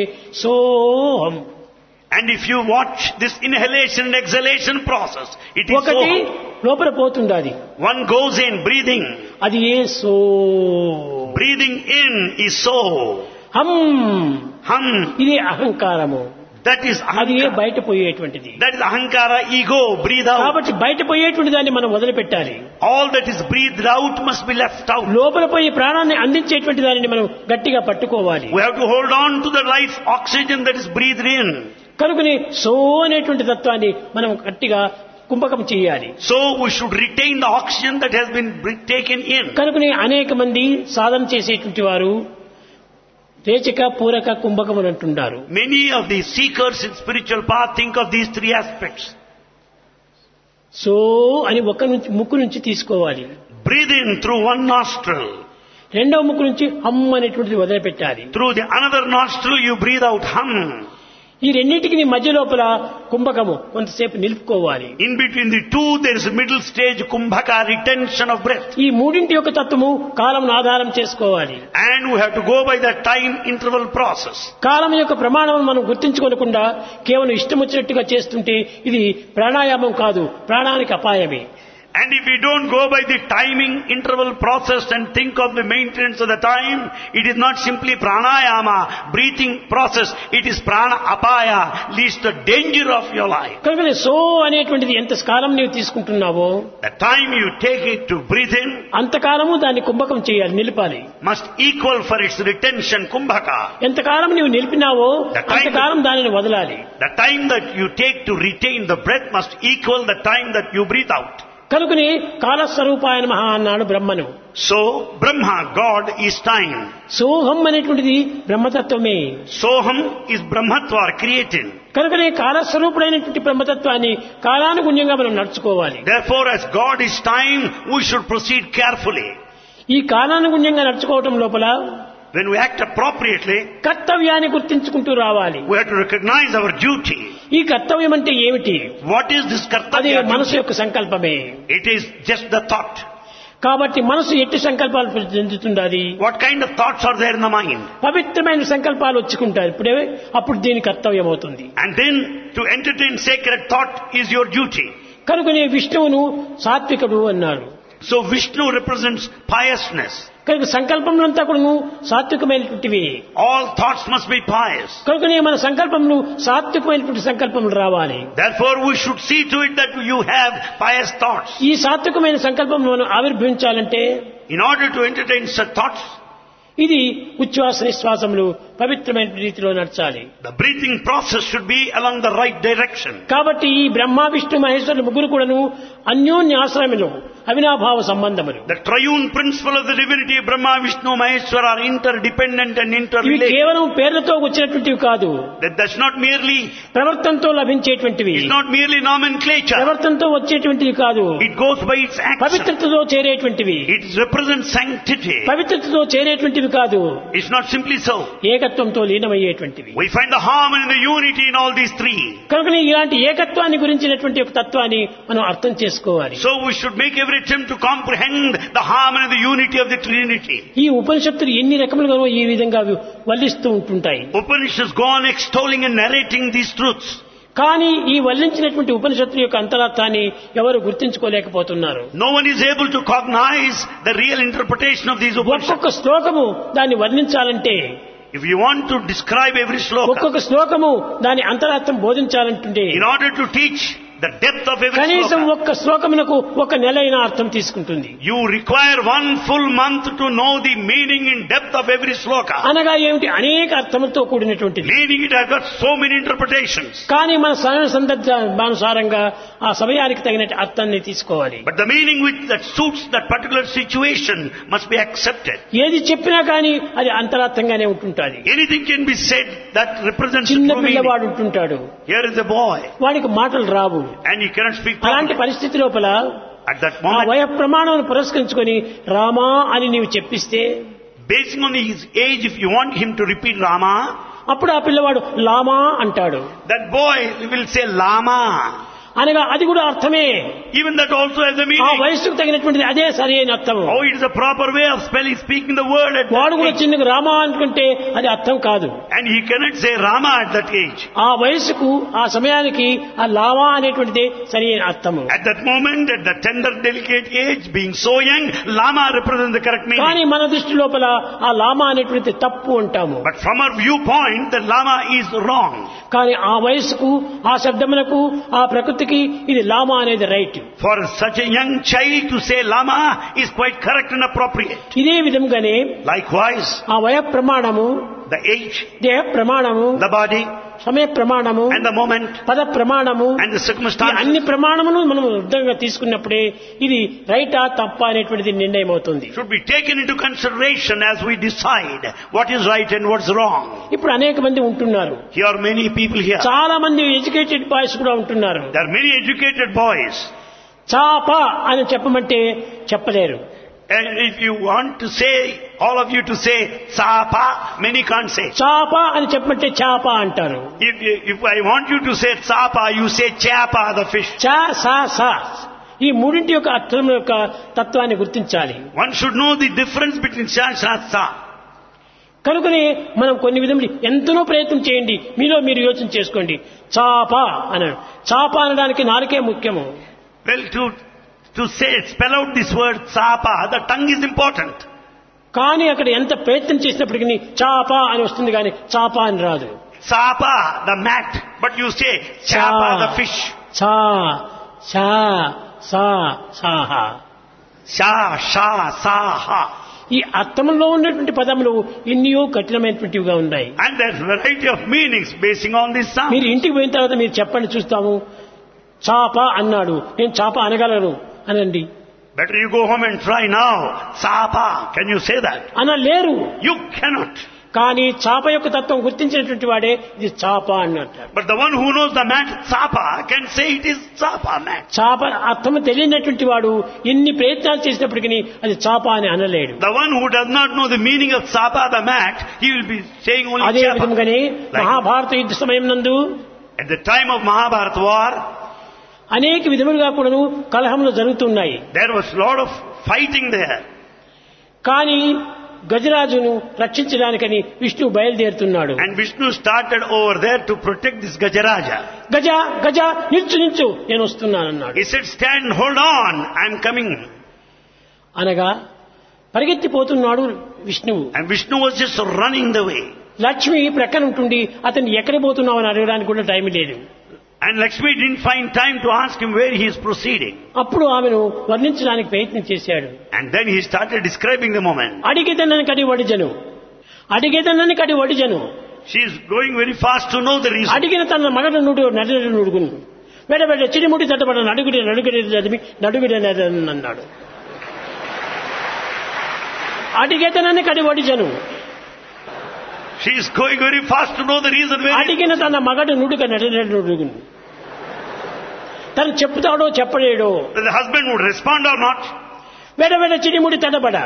సోహం.
And if you watch this inhalation and exhalation process, it is
ఒకటి
soham.
లోపల పోతుండాలి.
One goes in, breathing.
అది ఏ సో.
Breathing in is so.
హం.
Hum.
ఇది అహంకారము.
That is
అది ఏ
ahankara.
బయట పోయేటువంటిది.
That is ahankara, ego, breathe out.
కాబట్టి బయట పోయేటువంటి దాన్ని మనం వదిలిపెట్టాలి.
All that is breathed out must be left out.
లోపల పోయి ప్రాణాన్ని అందించేటువంటి దానిని మనం గట్టిగా పట్టుకోవాలి.
We have to hold on to the life oxygen that is breathed in.
కనుకని సో అనేటువంటి తత్వాన్ని మనం గట్టిగా కుంభకం చేయాలి.
So we should retain the oxygen that has been taken in.
కనుకని అనేక మంది సాధన చేసేటువంటి వారు రేచక పూరక కుంభకం అని అంటున్నారు.
Many of the seekers in spiritual path think of these three aspects.
సో అని ముక్కు నుంచి తీసుకోవాలి.
Breathe in through one nostril.
రెండవ ముక్కు నుంచి హమ్ అనేటువంటిది వదిలిపెట్టాలి.
Through the another nostril you breathe out hum.
ఈ రెండింటికి మధ్య లోపల కుంభకము కొంతసేపు నిలుపుకోవాలి.
In between the two there is a middle stage kumbhaka, retention of breath.
ఈ మూడింటి యొక్క తత్వము కాలం ఆధారం చేసుకోవాలి.
And we have to go by the time interval process.
కాలం యొక్క ప్రమాణం మనం గుర్తించుకోకుండా కేవలం ఇష్టం వచ్చినట్టుగా చేస్తుంటే ఇది ప్రాణాయామం కాదు, ప్రాణానికి అపాయమే.
And if we don't go by the timing interval process and think of the maintenance of the time, it is not simply pranayama, breathing process, it is prana apaya, leads to danger of your life.
కనుక సో అనేటువంటిది ఎంత కాలం నీవు తీసుకుంటున్నావో
The time you take it to breathe in
అంతకాలము దాన్ని కుంభకం చేయాలి, నిలిపాలి.
must equal for its retention kumbhaka.
ఎంతకాలం నీవు నిలిపినావో అంతకాలం దానిని వదలాలి.
The time that you take to retain the breath must equal the time that you breathe out.
కనుకని కాలస్వరూపాయ నమః అన్నాడు బ్రహ్మను.
So, Brahma, God, is time.
సోహం అనేటువంటిది బ్రహ్మతత్వమే.
Soham is Brahmatva, creating.
కనుకనే కాలస్వరూపుడైనటువంటి బ్రహ్మతత్వాన్ని కాలానుగుణ్యంగా మనం నడుచుకోవాలి.
Therefore, as God is time, we should proceed carefully.
ఈ కాలానుగుణ్యంగా నడుచుకోవటం లోపల
When we act appropriately,
కర్తవ్యాన్ని గుర్తించుకుంటూ రావాలి.
we have to recognize our duty.
ఈ కర్తవ్యం అంటే ఏమిటి?
What is this
అది
kartavya
మనసు
duty?
యొక్క సంకల్పమే.
It is just the thought.
కాబట్టి మనసు ఎట్టి సంకల్పాలు చెందుతుండాలి?
What kind of thoughts are there in the mind?
పవిత్రమైన సంకల్పాలు వచ్చుకుంటారు. అప్పుడు దీని కర్తవ్యం అవుతుంది.
And then to entertain sacred thought is your duty.
కనుకనే విష్ణువును సాత్వికుడు అన్నారు.
So Vishnu represents piousness.
కనుక సంకల్పములంతా కూడా సాత్వికమైనటువంటివి.
All thoughts must be pious.
కనుకనే మన సంకల్పములు సాత్వికమైనటువంటి సంకల్పములు రావాలి.
Therefore we should see to it that you have pious thoughts.
ఈ సాత్వికమైన సంకల్పం మనం ఆవిర్భవించాలంటే
In order to entertain such thoughts,
ఇది ఉచ్ఛ్వాస నిశ్వాసములు పవిత్రమైన రీతిలో నడచాలి.
the breathing process should be along the right direction.
కాబట్టి ఈ బ్రహ్మ విష్ణు మహేశ్వరులు ముగ్గురు కూడాను అన్యోన్యాశ్రయములు అవినాభావ సంబంధములు.
The triune principle of the divinity of Brahma, Vishnu, Maheshwara are interdependent and
ఇవి
interrelated.
కేవలం పేర్లతో వచ్చినటువంటివి కాదు.
That's not merely,
ప్రవర్తనతో లభించేటువంటివి.
it's not merely nomenclature.
ప్రవర్తనతో వచ్చేటువంటివి కాదు.
It goes by its action.
పవిత్రతతో చేరేటువంటివి.
It represents sanctity.
పవిత్రతతో చేరేటువంటివి కాదు.
It's not simply so.
ఏకత్వంతో లీనమయ్యేటువంటివి.
We find the harmony and the unity in all these three.
కనుక ఇలాంటి ఏకత్వాన్ని గురించినటువంటి ఒక తత్వాన్ని మనం అర్థం చేసుకోవాలి.
So we should make every attempt to comprehend the harmony and the unity of the Trinity.
ఈ ఉపనిషత్తులు ఎన్ని రకములుగా ఈ విధంగా వల్లిస్తూ ఉంటుంటాయి.
Upanishads go on extolling and narrating these truths.
కానీ ఈ వల్లించినటువంటి ఉపనిషత్తుల యొక్క అంతరార్థాన్ని ఎవరు గుర్తించుకోలేకపోతున్నారు.
No one is able to cognize the real interpretation of these Upanishads.
ఒక్కొక్క శ్లోకము దాన్ని వర్ణించాలంటే,
If you want to describe every sloka,
ఒక్కొక్క శ్లోకము దాని అంతరార్థం బోధించాలంటుంటే
in order to teach the depth of every
కనీసం
sloka,
ఒక్క శ్లోకమునకు ఒక నెల అయినా అర్థం తీసుకుంటుంది.
you require one full month to know the meaning in depth of every sloka.
అనగా ఏమిటి? అనేక అర్థములతో కూడినటువంటిది.
Meaning it has got so many interpretations.
కానీ మన సమయ సందర్భానుసారంగా ఆ సమయానికి తగినట్టు అర్థాన్ని తీసుకోవాలి.
But the meaning that suits that particular situation must be accepted.
ఏది చెప్పినా కానీ అది అంతరార్థంగానే ఉంటుంటాది.
Anything can be said that represents the
చిన్న
true meaning.
పిల్లవాడు ఉంటుంటాడు,
Here is a boy
వాడికి మాటలు రావు.
and he cannot speak
అలాంటి
properly.
పరిస్థితి లోపల
At that
ఆ
moment,
వయ ప్రమాణం పురస్కరించుకొని రామా అని నీవు చెప్పిస్తే
basing on his age, if you want him to repeat Rama,
అప్పుడు ఆ పిల్లవాడు లామా అంటాడు.
that boy will say Lama.
అనగా అది కూడా అర్థమే.
Even that also has a
ఆ
meaning.
వయస్సుకు తగినటువంటిది అదే సరి అయిన అర్థం.
Oh, it is a proper way of speaking the word at
వాడు
that
కూడా
age.
చిన్నగా రామా అనుకుంటే అది అర్థం కాదు.
And he cannot say Rama at that age.
ఆ వయస్సుకు ఆ సమయానికి ఆ లామా అనేటువంటిదే సరి అయిన అర్థము.
At that moment, at the tender, delicate age, being so young, Lama represents the correct
కానీ
meaning.
మన దృష్టి లోపల ఆ లామా అనేటువంటిది తప్పు అంటాము.
But from our viewpoint, the Lama is wrong.
కానీ ఆ వయస్సుకు ఆ శబ్దములకు ఆ ప్రకృతికి ఇది లామా అనేది right.
For such a young child to say Lama is quite correct and appropriate.
ఇదే విధంగానే
Likewise,
ఆ వయ ప్రమాణము,
the age,
దేహ ప్రమాణము,
the body,
సమయ ప్రమాణము,
and the moment,
పద ప్రమాణము,
and the
ఈ
circumstances
అన్ని ప్రమాణములు మనం వృద్ధంగా తీసుకున్నప్పుడే ఇది రైటా తప్ప అనేటువంటిది నిర్ణయం అవుతుంది.
should be taken into consideration as we decide what is right and what's wrong.
ఇప్పుడు అనేక మంది ఉంటున్నారు.
Here are many people here.
చాలా మంది ఎడ్యుకేటెడ్ బాయ్స్ కూడా ఉంటున్నారు.
There are many educated boys.
చాప అని చెప్పమంటే చెప్పలేరు.
And if you want to say, all of you to say Sapa, many can't say.
చాప అని చెప్పమంటే చాప అంటారు.
If I want you to say Sapa, you say Chapa, the fish.
చా సా సా ఈ మూడింటి యొక్క అర్థం యొక్క తత్వాన్ని గుర్తించాలి.
One should know the difference between Cha, Sa, Sa.
కనుకనే మనం కొన్ని విధములు ఎంతనో ప్రయత్నం చేయండి, మీలో మీరు యోచన చేసుకోండి. చాప అన్నాడు. చాప అనడానికి నాలుకే ముఖ్యము.
Well, to say, spell out this word Sapa, the tongue is important.
కానీ అక్కడ ఎంత ప్రయత్నం చేసినప్పటికీ చాప అని వస్తుంది కానీ చాప అని రాదు.
Sapa, the mat, but you say Chapa, the fish.
చా షా సా సాహ.
Sha, Sha, Sa, Ha.
ఈ అర్థంలో ఉన్నటువంటి పదములు ఎన్నో కఠినమైనటువంటివిగా ఉన్నాయి.
And there's variety of meanings basing on this sound.
మీరు ఇంటికి పోయిన తర్వాత మీరు చెప్పండి చూస్తాము. చాప అన్నాడు, నేను చాప అనగలను అనండి.
Better you go home and try now. Sapa. Can you say that?
అనలేరు.
You cannot.
కానీ చాప యొక్క తత్వం గుర్తించినటువంటి వాడే ఇది చాప అని అంటారు.
But the one who knows the mat Sapa can say it is Sapa mat.
చాప అర్థం తెలియనటువంటి వాడు ఎన్ని ప్రయత్నాలు చేసినప్పటికీ అది చాప అని అనలేడు.
The one who does not know the meaning of Sapa the mat, he will be saying only
అదే
Chapa.
విధంగానే మహాభారత యుద్ధ సమయం నందు
At the time of Mahabharata war,
అనేక విధములుగా కూడాను కలహములు జరుగుతున్నాయి.
there was a lot of fighting there.
కానీ గజరాజును రక్షించడానికని Vishnu బయలుదేరుతున్నాడు.
And Vishnu started over there to protect this Gajaraja.
గజ గజ నిల్చు నిల్చు నేను వస్తున్నానన్నాడు.
He said, stand, hold on, I am coming.
అనగా పరిగెత్తిపోతున్నాడు విష్ణువు.
And Vishnu was just running the way.
Lakshmi ప్రక్కన ఉంటుండి అతన్ని ఎక్కడ పోతున్నావు అని అడగడానికి కూడా టైం లేదు.
And Lakshmi didn't find time to ask him where he is proceeding.
అప్పుడు ఆమెను వర్ణించడానికి ప్రయత్నం చేశాడు.
And then he started describing the moment.
అడిగేదనని kadhi వడిజను, అడిగేదనని kadhi వడిజను.
She is going very fast to know the reason.
అడిగిన తన మగడ నుడు నడుడు నుడుగును వెడబెడ చిడిముడి తట్టబడ నడుగుడి నడుగుడి చదివి నడుగుడి అన్నాడు. అడిగేదనని కడి వడిజను.
She is going very fast to know the reason where.
అడిగిన తన మగడ నుడుక నడుగును. తను చెప్తాడో చెప్పలేడో.
The husband would respond or not.
వెడబెడ చిడిముడి తడబడ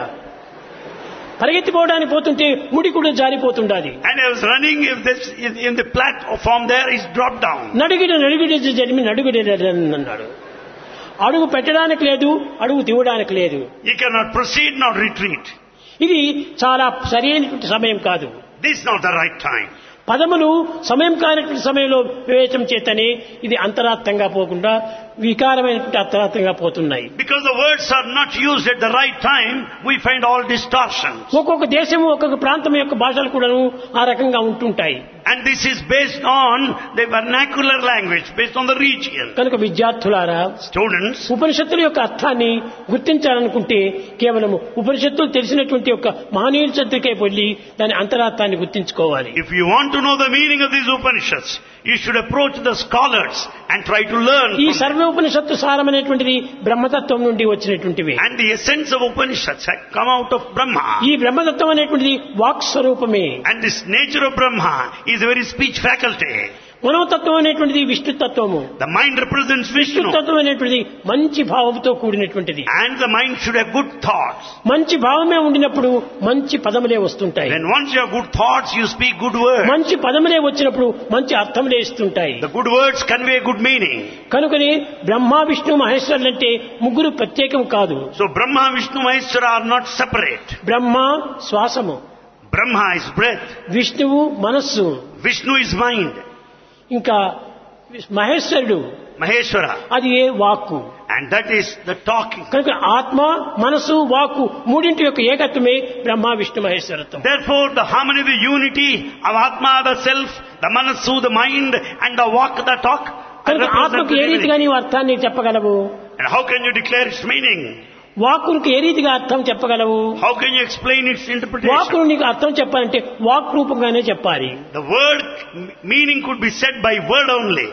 పరిగెత్తిపోవడానికి పోతుంటే ముడి కూడా జారిపోతుండాలి.
And I was running in the platform there is dropped down.
నడుగిడి నడుగిడి జరిమి Nadikudi అన్నాడు. అడుగు పెట్టడానికి లేదు, అడుగు తీయడానికి లేదు.
He cannot proceed nor retreat.
ఇది చాలా సరైనటువంటి సమయం కాదు.
This is not the right time.
పదములు సమయం కానటువంటి సమయంలో వివేచం చేతనే ఇది అంతరాత్తంగా పోకుండా వికారమైనటువంటి అంతరాత్తంగా పోతున్నాయి.
Because the words are not used at the right time, we find all distortions.
ఒక్కొక్క దేశము ఒక్కొక్క ప్రాంతం యొక్క భాషలు కూడాను ఆ రకంగా ఉంటుంటాయి.
And this is based on the vernacular language, based on the region.
కనుక విద్యార్థులారా,
Students,
ఉపనిషత్తుల యొక్క అర్థాన్ని గుర్తించాలనుకుంటే కేవలం ఉపనిషత్తులు తెలిసినటువంటి యొక్క మహనీయుల చెంతకే వెళ్ళి దాని అంతరార్థాన్ని గుర్తించుకోవాలి.
if you want to know the meaning of these Upanishads, you should approach the scholars and try to learn
ఈ
from
సర్వ ఉపనిషత్తు సారమైనటువంటిది బ్రహ్మతత్వం నుండి వచ్చినటువంటివి.
And the essence of Upanishads had come out of Brahma.
ఈ బ్రహ్మతత్వం అనేటువంటిది వాక్ స్వరూపమే.
And this nature of Brahma is a very speech faculty.
మనోతత్వం అనేటువంటిది విష్ణుతత్వము.
The mind represents Vishnu.
విష్ణుతత్వం అనేటువంటిది మంచి భావంతో కూడినటువంటిది.
And the mind should have good thoughts.
మంచి భావమే ఉండినప్పుడు మంచి పదములే వస్తుంటాయి.
When once you have good thoughts, you speak good words.
మంచి పదములే వచ్చినప్పుడు మంచి అర్థములే ఇస్తుంటాయి.
The good words convey good meaning.
కనుకనే బ్రహ్మ విష్ణు మహేశ్వరులు అంటే ముగ్గురు ప్రత్యేకం కాదు.
So Brahma, Vishnu, Maheshwara are not separate.
Brahma శ్వాసము,
Brahma is breath.
విష్ణువు మనస్సు,
Vishnu is mind.
ఇంకా మహేశ్వరుడు
Maheshwara.
అది ఏ వాక్కు.
And that is the talking.
కనుక ఆత్మ మనసు వాక్కు మూడింటి యొక్క ఏకత్వమే Brahma Vishnu మహేశ్వరత్వం.
Therefore, the harmony, the unity of Atma, the self, the Manasu, the mind, and the walk, the talk.
కనుక ఆత్మకు ఏ రీతిగా నీవు అర్థాన్ని చెప్పగలవు?
And how can you declare its meaning?
వాక్కునికి ఏ రీతిగా అర్థం చెప్పగలవు?
How can you explain its interpretation?
వాక్కును నీకు అర్థం చెప్పాలంటే వాక్ రూపంగానే చెప్పాలి.
The word meaning could be said by word only.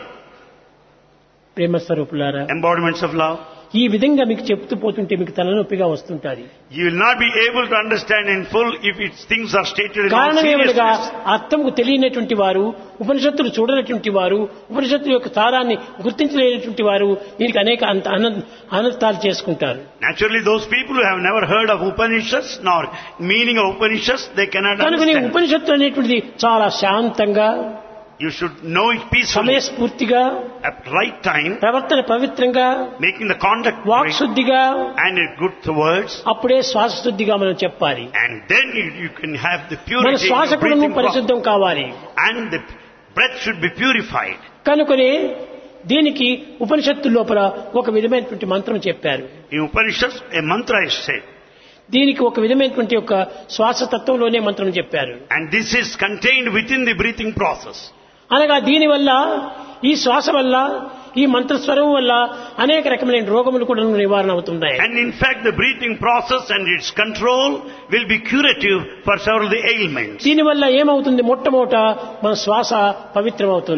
ప్రేమ స్వరూపులారా,
Embodiments of love.
ఈ విధంగా మీకు చెప్తూ పోతుంటే మీకు తలనొప్పిగా వస్తుంటాది.
You will not be able to understand in full if its things are stated in all
కారణమేమనగా
seriousness.
అర్థంకు తెలియనటువంటి వారు, ఉపనిషత్తులు చూడనటువంటి వారు, ఉపనిషత్తుల యొక్క సారాన్ని గుర్తించలేనటువంటి వారు దీనికి అనేక అనర్థాలు చేసుకుంటారు.
Naturally, those people who have never heard of Upanishads nor meaning of Upanishads, they cannot
కనుక నీ
understand.
ఉపనిషత్తు అనేటువంటిది చాలా శాంతంగా,
You should know it peacefully,
సమయస్ఫూర్తిగా,
at right time,
ప్రవర్తన పవిత్రంగా,
making the conduct
వాక్
right,
శుద్ధిగా,
and good words,
అప్పుడే శ్వాస శుద్ధిగా మనం చెప్పాలి.
and then you can have the
మన
purity of
శ్వాస కూడా
breathing process.
పరిశుద్ధం కావాలి.
And the breath should be purified.
కనుకనే దీనికి ఉపనిషత్తు లోపల ఒక విధమైనటువంటి మంత్రం చెప్పారు.
In Upanishads, a mantra is said.
దీనికి ఒక విధమైనటువంటి ఒక శ్వాసతత్వంలోనే మంత్రం చెప్పారు.
And this is contained within the breathing process.
అనగా దీనివల్ల, ఈ శ్వాస వల్ల, ఈ మంత్రస్వరం వల్ల అనేక రకమైన రోగములు కూడా నివారణ అవుతున్నాయి.
And in fact, the breathing process and its control will be curative for several of the ailments.
దీనివల్ల ఏమవుతుంది? మొట్టమొదట మన శ్వాస పవిత్రమవుతుంది.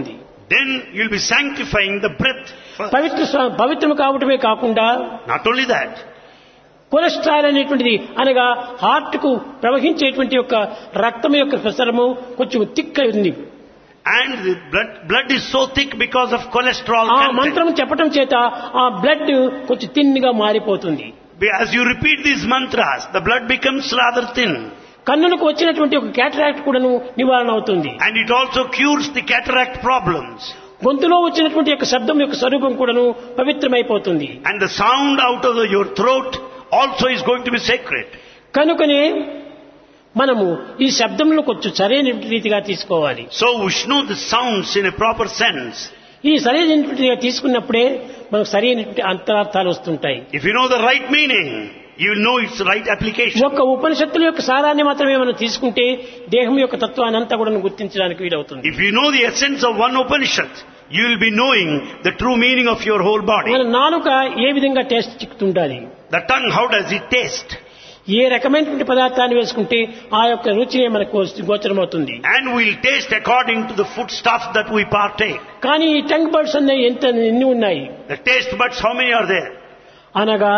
then you'll be sanctifying the breath first.
పవిత్రము కావటమే కాకుండా
Not only that,
కొలెస్ట్రాల్ అనేటువంటిది అనగా హార్ట్ కు ప్రవహించేటువంటి యొక్క రక్తం యొక్క ప్రసరము కొంచెం థిక్ ఉంది.
and the blood is so thick because of cholesterol
ఆ
content.
మంత్రం చెప్పటం చేత ఆ బ్లడ్ కొంచెం తిన్గా మారిపోతుంది.
As you repeat these mantras, the blood becomes rather thin.
కన్నులకు వచ్చినటువంటి ఒక క్యాటరాక్ట్ కూడాను నివారణ అవుతుంది.
And it also cures the cataract problems.
గొంతులో వచ్చినటువంటి యొక్క శబ్దం యొక్క స్వరూపం కూడాను పవిత్రమైపోతుంది.
And the sound out of your throat also is going to be sacred.
కనుకనే మనము ఈ శబ్దంలో కొంచెం సరైన రీతిగా తీసుకోవాలి.
So we should know the sounds in a proper sense.
ఈ సరైనటువంటి తీసుకున్నప్పుడే మనకు సరైనటువంటి అంతరార్థాలు వస్తుంటాయి.
If you know the right meaning, you will know its right application.
ఒక్క ఉపనిషత్తుల యొక్క సారాన్ని మాత్రమే మనం తీసుకుంటే దేహం యొక్క తత్వాన్ని అంతా కూడా గుర్తించడానికి వీలవుతుంది.
If you know the essence of one Upanishad, you will be knowing the true meaning of your whole body.
మన నాలుక ఏ విధంగా టేస్ట్ చిక్కుతుండాలి,
The tongue, how does it taste?
ఏ రకమైనటువంటి పదార్థాన్ని వేసుకుంటే ఆ యొక్క రుచినే మనకు గోచరమవుతుంది.
And we'll taste according to the foodstuff that we partake.
కానీ ఈ టంగ్ బర్డ్స్ అనే ఎన్ని ఉన్నాయి?
The taste buds, how many are there?
అనగా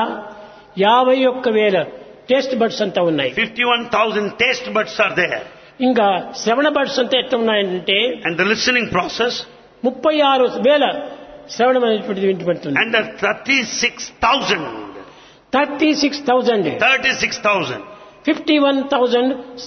51,000 టేస్ట్ బర్డ్స్ అంతా ఉన్నాయి.
51,000 taste buds are there.
ఇంకా శ్రవణ బర్డ్స్ అంతా ఎట్లా ఉన్నాయంటే
And the listening process,
36,000 శ్రవణం అనేటువంటిది వింటబడుతుంది.
and the 36,000.
36,000
36,000.
51,000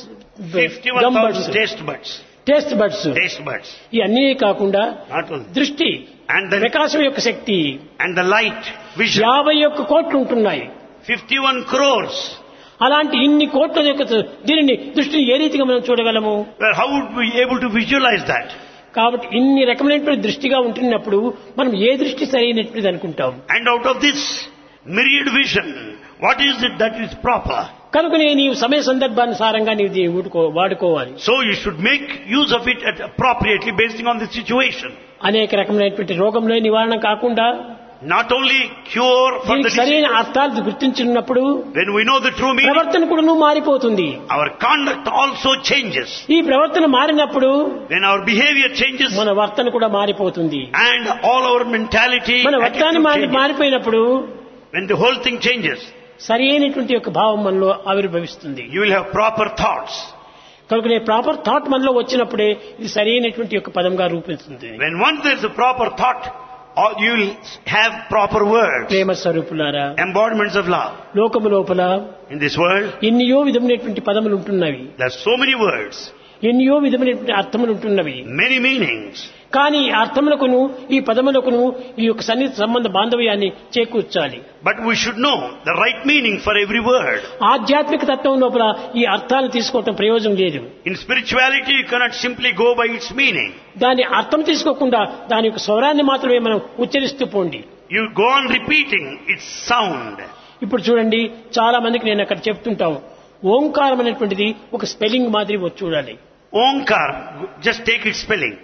గమ్
51,000
buds,
taste buds.
Taste buds.
Taste buds.
ఇవన్నీ కాకుండా
Not only.
దృష్టి,
And the,
ప్రకాశం యొక్క శక్తి
and the light, vision.
51 కోట్లు ఉంటున్నాయి.
51 crores.
అలాంటి ఇన్ని కోట్ల యొక్క దీనిని దృష్టిని ఏ రీతిగా మనం చూడగలము?
Well, how would we be able to visualize that?
కాబట్టి ఇన్ని రకమైనటువంటి దృష్టిగా ఉంటున్నప్పుడు మనం ఏ దృష్టి సరైనటువంటిది అనుకుంటాం.
And out of this myriad vision, what is it that is proper?
కనుక నీవు సమయ సందర్భానుసారంగా నీవు దీన్ని వాడుకోవాలి.
So you should make use of it appropriately based on the situation.
అనేక రకమైనటువంటి రోగంలో నివారణ కాకుండా
Not only cure for the
దీనికి సరైన
disease.
అర్థాలు గుర్తించున్నప్పుడు
When we know the true meaning,
ప్రవర్తన కూడా మారిపోతుంది.
our conduct also changes.
ఈ ప్రవర్తన మారినప్పుడు
When our behavior changes,
మన వర్తన కూడా మారిపోతుంది.
and all our mentality,
మన వర్తాన్ని
attitude changes.
మారిపోయినప్పుడు
When the whole thing changes,
సరైనటువంటి యొక్క భావం మనలో ఆవిర్భవిస్తుంది.
you will have proper thoughts.
కనుక ప్రాపర్ థాట్ మనలో వచ్చినప్పుడే ఇది సరైనటువంటి యొక్క పదంగా రూపొందుతుంది.
When once there is a proper thought, you will have proper words,
ప్రేమ స్వరూపులారా,
embodiments of love.
లోకము లోపల
In this world,
ఎన్నో విధమైనటువంటి పదములు ఉంటున్నవి,
there are so many words,
ఎన్నో విధమైనటువంటి అర్థములు ఉంటున్నవి.
many meanings.
కానీ ఈ అర్థములకును ఈ పదములకును ఈ యొక్క సన్నిహిత సంబంధ బాంధవ్యాన్ని చేకూర్చాలి.
But we should know the right meaning for every word.
ఆధ్యాత్మిక తత్వం లోపల ఈ అర్థాలు తీసుకోవటం ప్రయోజనం లేదు.
In spirituality, you cannot simply go by its meaning.
దాని అర్థం తీసుకోకుండా దాని యొక్క స్వరాన్ని మాత్రమే మనం ఉచ్చరిస్తూ పోండి.
You go on repeating its sound.
ఇప్పుడు చూడండి, చాలా మందికి నేను అక్కడ చెప్తుంటాం, ఓంకారం అనేటువంటిది ఒక స్పెల్లింగ్ మాదిరి చూడాలి.
Omkar, just take its spelling.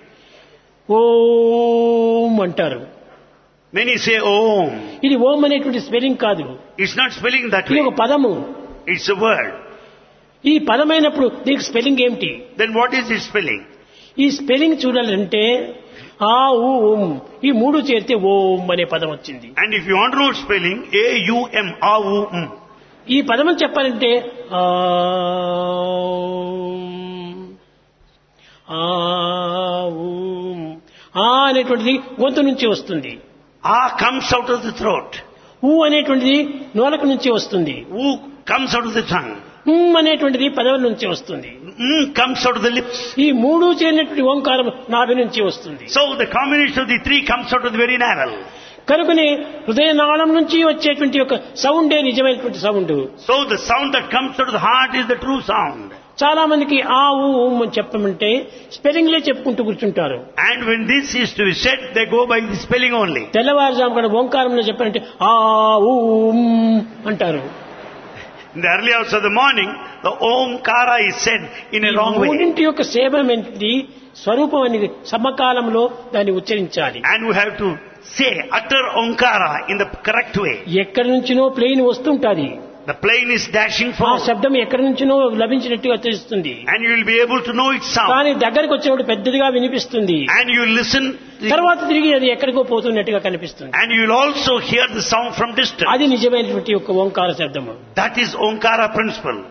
ఓం అంటారు.
Many say Om.
ఇది ఓం అనేటువంటి స్పెల్లింగ్ కాదు,
It's not spelling that
ఇది
way.
ఒక పదము.
It's a word.
ఈ పదమైనప్పుడు దీనికి స్పెల్లింగ్ ఏమిటి?
Then what is its spelling?
ఈ స్పెల్లింగ్ చూడాలంటే ఆ ఓం ఈ మూడు చేరితే ఓం అనే పదం వచ్చింది.
And if you want to know spelling, A-U-M, A-U-M.
ఈ పదం చెప్పాలంటే ఆ అనేటువంటిది గొంతు నుంచి వస్తుంది.
A comes out of the throat.
ఊ అనేటువంటిది నోలకు నుంచి వస్తుంది.
U comes out of the tongue.
అనేటువంటిది పదవుల నుంచి వస్తుంది.
Comes out of the lips.
ఈ మూడు చేరినటువంటి ఓంకారం నాభి నుంచి వస్తుంది.
So the combination of the three comes out of the very navel.
కనుకనే హృదయనాళం నుంచి వచ్చేటువంటి ఒక సౌండే నిజమైనటువంటి sound.
So the sound that comes out of the heart is the true sound.
చాలా మందికి ఆ ఊం అని చెప్పమంటే స్పెల్లింగ్లే చెప్పుకుంటూ కూర్చుంటారు.
And when this is to be said, they go by the spelling only.
తెల్లవారుజాము కూడా ఓంకారంలో చెప్పాలంటే ఆ ఊం అంటారు.
In the early hours of the morning, the Omkara is said in a wrong way.
మూడింటి యొక్క సేవమేంటి స్వరూపం అనేది సమకాలంలో దాన్ని ఉచ్చరించాలి.
And we have to say, utter Omkara in the correct way.
ఎక్కడి నుంచినో ప్లేన్ వస్తుంటాది.
The plane is dashing
ఆ
forward.
శబ్దం ఎక్కడి నుంచినో లభించినట్టుగా తెలుస్తుంది.
And you will be able to know its sound.
కానీ దగ్గరికి వచ్చినప్పుడు పెద్దదిగా వినిపిస్తుంది.
And you will listen.
తర్వాత తిరిగి అది ఎక్కడికో పోతున్నట్టుగా కనిపిస్తుంది.
And you will also hear the sound from distance.
అది నిజమైనటువంటి ఒక ఓంకార శబ్దము.
That is Omkara principle.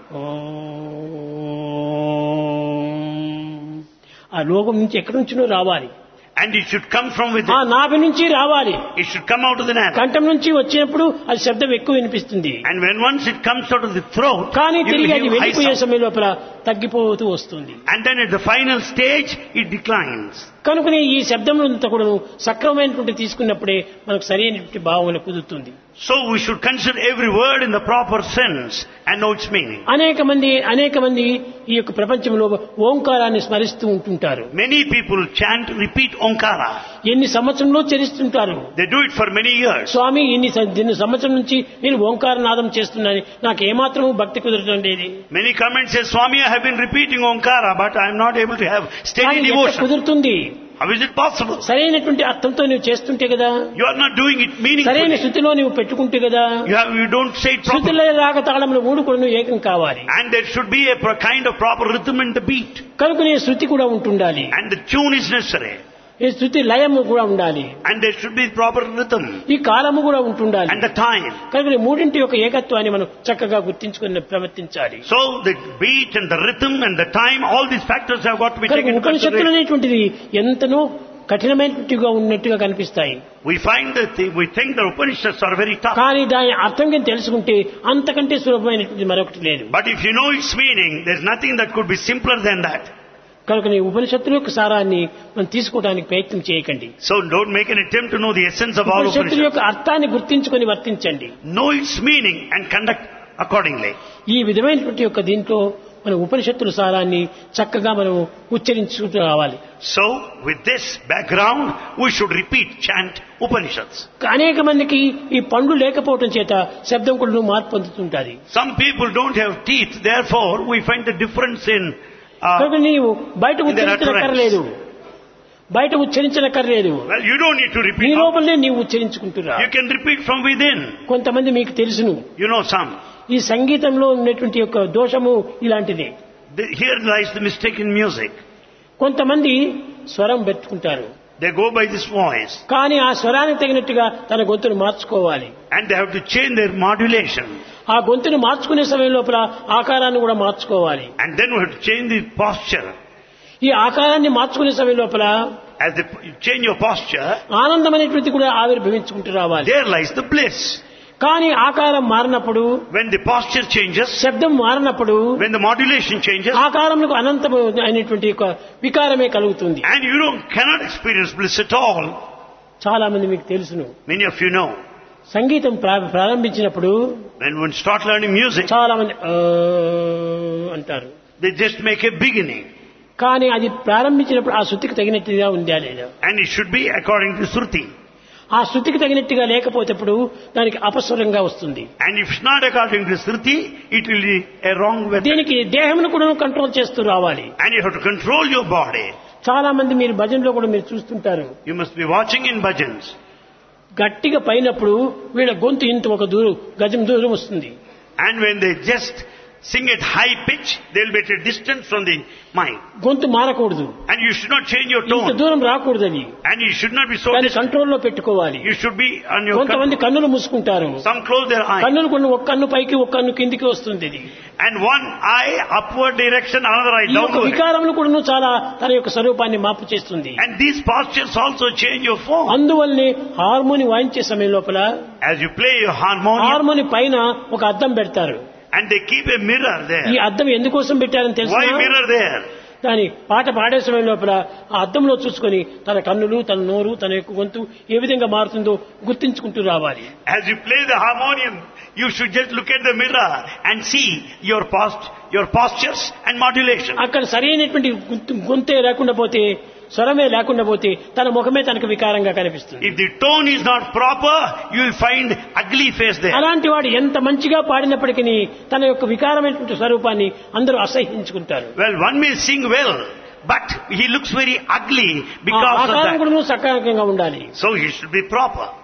ఆ లోకం నుంచి ఎక్కడి నుంచినో రావాలి.
And it should come from
ఆ
within.
నాభి నుంచి రావాలి.
It should come out of the navel.
కంఠం నుంచి వచ్చినప్పుడు అది శబ్దం ఎక్కువ వినిపిస్తుంది.
And when once it comes out of the throat,
కానీ
you will
తిరిగి అది
hear high
వెళ్ళిపోయే
sound.
సమయం లోపల తగ్గిపోతూ వస్తుంది.
And then at the final stage, it declines.
కనుకనే ఈ శబ్దములంతా కూడా సక్రమమైనటువంటి తీసుకున్నప్పుడే మనకు సరైనటువంటి భావన కుదురుతుంది.
So we should consider every word in the proper sense and know its meaning.
అనేక మంది ఈ యొక్క ప్రపంచంలో ఓంకారాన్ని స్మరిస్తూ ఉంటుంటారు.
Many people chant, repeat Omkara.
ఎన్ని సంవత్సరంలో చరిస్తుంటారు.
They do it for many years.
స్వామి ఇన్ని సంవత్సరం నుంచి నేను ఓంకార నాదం చేస్తున్నాను, నాకు ఏమాత్రం భక్తి కుదరడం లేదు.
Many come and say, Swami, I have been repeating Omkara, but I am not able to have steady
కానీ ఎట్లా
devotion.
కుదురుతుంది?
How is it possible?
సరైనటువంటి అర్థంతో నువ్వు చేస్తుంటే కదా,
You are not doing it
సరైన
meaningfully.
స్థితిలో నువ్వు పెట్టుకుంటే కదా.
You don't say it properly.
శృతిలో రాగ తాళములు మూడు కూడా నువ్వు ఏకం కావాలి.
And there should be a kind of proper rhythm in the beat.
కనుక నీ శృతి కూడా ఉంటుండాలి.
And the tune is necessary.
ఈ శృతి లయము కూడా ఉండాలి.
And there should be proper rhythm.
ఈ కాలము కూడా ఉంటుండాలి.
And the time.
కనుక ఈ మూడింటి యొక్క ఏకత్వాన్ని మనం చక్కగా గుర్తించుకుని ప్రవర్తించాలి.
So the beat and the rhythm and the time, all these factors have got to be
కనుక
taken into
ఉపనిషత్తులు
consideration.
అనేటువంటిది ఎంతనో కఠినమైనట్టుగా ఉన్నట్టుగా కనిపిస్తాయి.
We find that we think the Upanishads are very tough.
కానీ దాని అర్థం కానీ తెలుసుకుంటే అంతకంటే సులభమైనటువంటి మరొకటి లేదు.
But if you know its meaning, there's nothing that could be simpler than that.
కనుక నీ ఉపనిషత్తుల యొక్క సారాన్ని మనం తీసుకోవడానికి ప్రయత్నం చేయకండి.
So don't make an attempt to know the essence of all
ఉపనిషత్తుల
Upanishads.
యొక్క అర్థాన్ని గుర్తించుకొని వర్తించండి.
Know its meaning and conduct accordingly.
ఈ విధమైనటువంటి యొక్క దీంట్లో మన ఉపనిషత్తుల సారాన్ని చక్కగా మనం ఉచ్చరించుకుంటూ రావాలి.
So with this background, we should repeat, chant Upanishads.
అనేక మందికి ఈ పండ్లు లేకపోవటం చేత శబ్దం కూడా మార్పు పొందుతుంటారు.
Some people don't have teeth, therefore we find the difference in
కనుక నీవు బయట ఉచ్చరించనక్కర్లేదు, బయట ఉచ్చరించనక్కర్లేదు.
well, you don't need to
నీ
repeat.
లోపలనే నీవు ఉచ్చరించుకుంటురా.
You can repeat from within.
కొంతమంది మీకు తెలుసును,
You know some.
ఈ సంగీతంలో ఉన్నటువంటి యొక్క దోషము ఇలాంటిదే.
Here lies the mistake in music.
కొంతమంది స్వరం పెట్టుకుంటారు,
They go by this voice.
కానీ ఆ స్వరానికి తగినట్టుగా తన గొంతును మార్చుకోవాలి.
And they have to change their modulation.
ఆ గొంతును మార్చుకునే సమయం లోపల ఆకారాన్ని కూడా మార్చుకోవాలి.
And then we have to change the posture.
ఈ ఆకారాన్ని మార్చుకునే సమయం లోపల
As you change your posture,
ఆనందం అనేటువంటి కూడా ఆవిర్భవించుకుంటూ రావాలి.
there lies the bliss.
కానీ ఆకారం మారినప్పుడు,
When the posture changes,
శబ్దం మారినప్పుడు
when the modulation changes,
ఆకారంలో అనంతం అయినటువంటి ఒక వికారమే కలుగుతుంది.
and you cannot experience bliss at all.
చాలా మంది మీకు తెలుసును,
Many of you know,
సంగీతం ప్రారంభించినప్పుడు
when one start learning music,
చాలా మంది అంటారు.
they just make a beginning.
కానీ అది ప్రారంభించినప్పుడు ఆ శృతికి తగినట్టుగా ఉందా లేదా?
And it should be according to Shruti.
ఆ శృతికి తగినట్టుగా లేకపోతేప్పుడు దానికి అపస్వరంగా వస్తుంది.
And if it's not according to Shruti, it will be a wrong way.
దీనికి దేహమును కూడా కంట్రోల్ చేస్తూ రావాలి.
And you have to control your body.
చాలా మంది మీరు భజనలో కూడా మీరు చూస్తుంటారు,
You must be watching in bhajans.
గట్టిగా పైనప్పుడు వీళ్ళ గొంతు ఇంత ఒక గజం దూరం వస్తుంది.
And when they just sing at high pitch, they will be at a distance from the mic.
గొంతు మారకూడదు,
And you should not change your
ఇంత
tone.
దూరం రాకూడదు. అది
And you should not be so
దాన్ని
distant.
కంట్రోల్లో పెట్టుకోవాలి.
You should be on your
కొంతమంది
control.
కన్నులు మూసుకుంటారు,
Some close their eyes.
కన్నులు కొన్ని ఒక కన్ను పైకి ఒక కన్ను కిందికి వస్తుంది. ఇది
And one eye upward direction, another eye
ఈ యొక్క
downward.
వికారములు కూడా చాలా తన యొక్క స్వరూపాన్ని మార్పు చేస్తుంది.
And these postures also change your form.
అందువల్లనే హార్మోని వాయించే సమయం లోపల
As you play your harmonium,
harmonium పైన ఒక అద్దం పెడతారు.
and they keep a mirror
ఈ
there.
అద్దం ఎందుకోసం పెట్టారని తెలుసా?
Why mirror there?
దాని పాట పాడే సమయం లోపల ఆ అద్దంలో చూసుకొని తన కన్నులు, తన నోరు, తన యొక్క గొంతు ఏ విధంగా మారుతుందో గుర్తించుకుంటూ రావాలి.
As you play the harmonium, you should just look at the mirror and see your postures and modulation.
అక్కడ సరైనటువంటి గొంతే లేకుండా పోతే, స్వరమే లేకుండా పోతే తన ముఖమే తనకు వికారంగా కనిపిస్తుంది.
If the tone is not proper, you will find ugly face there.
అలాంటి వాడు ఎంత మంచిగా పాడినప్పటికీ తన యొక్క వికారమైనటువంటి స్వరూపాన్ని అందరూ అసహ్యించుకుంటారు.
Well, one may sing well, but he looks very ugly because of
ఆకారం
that.
కూడా సకారంగా ఉండాలి.
So he should be proper.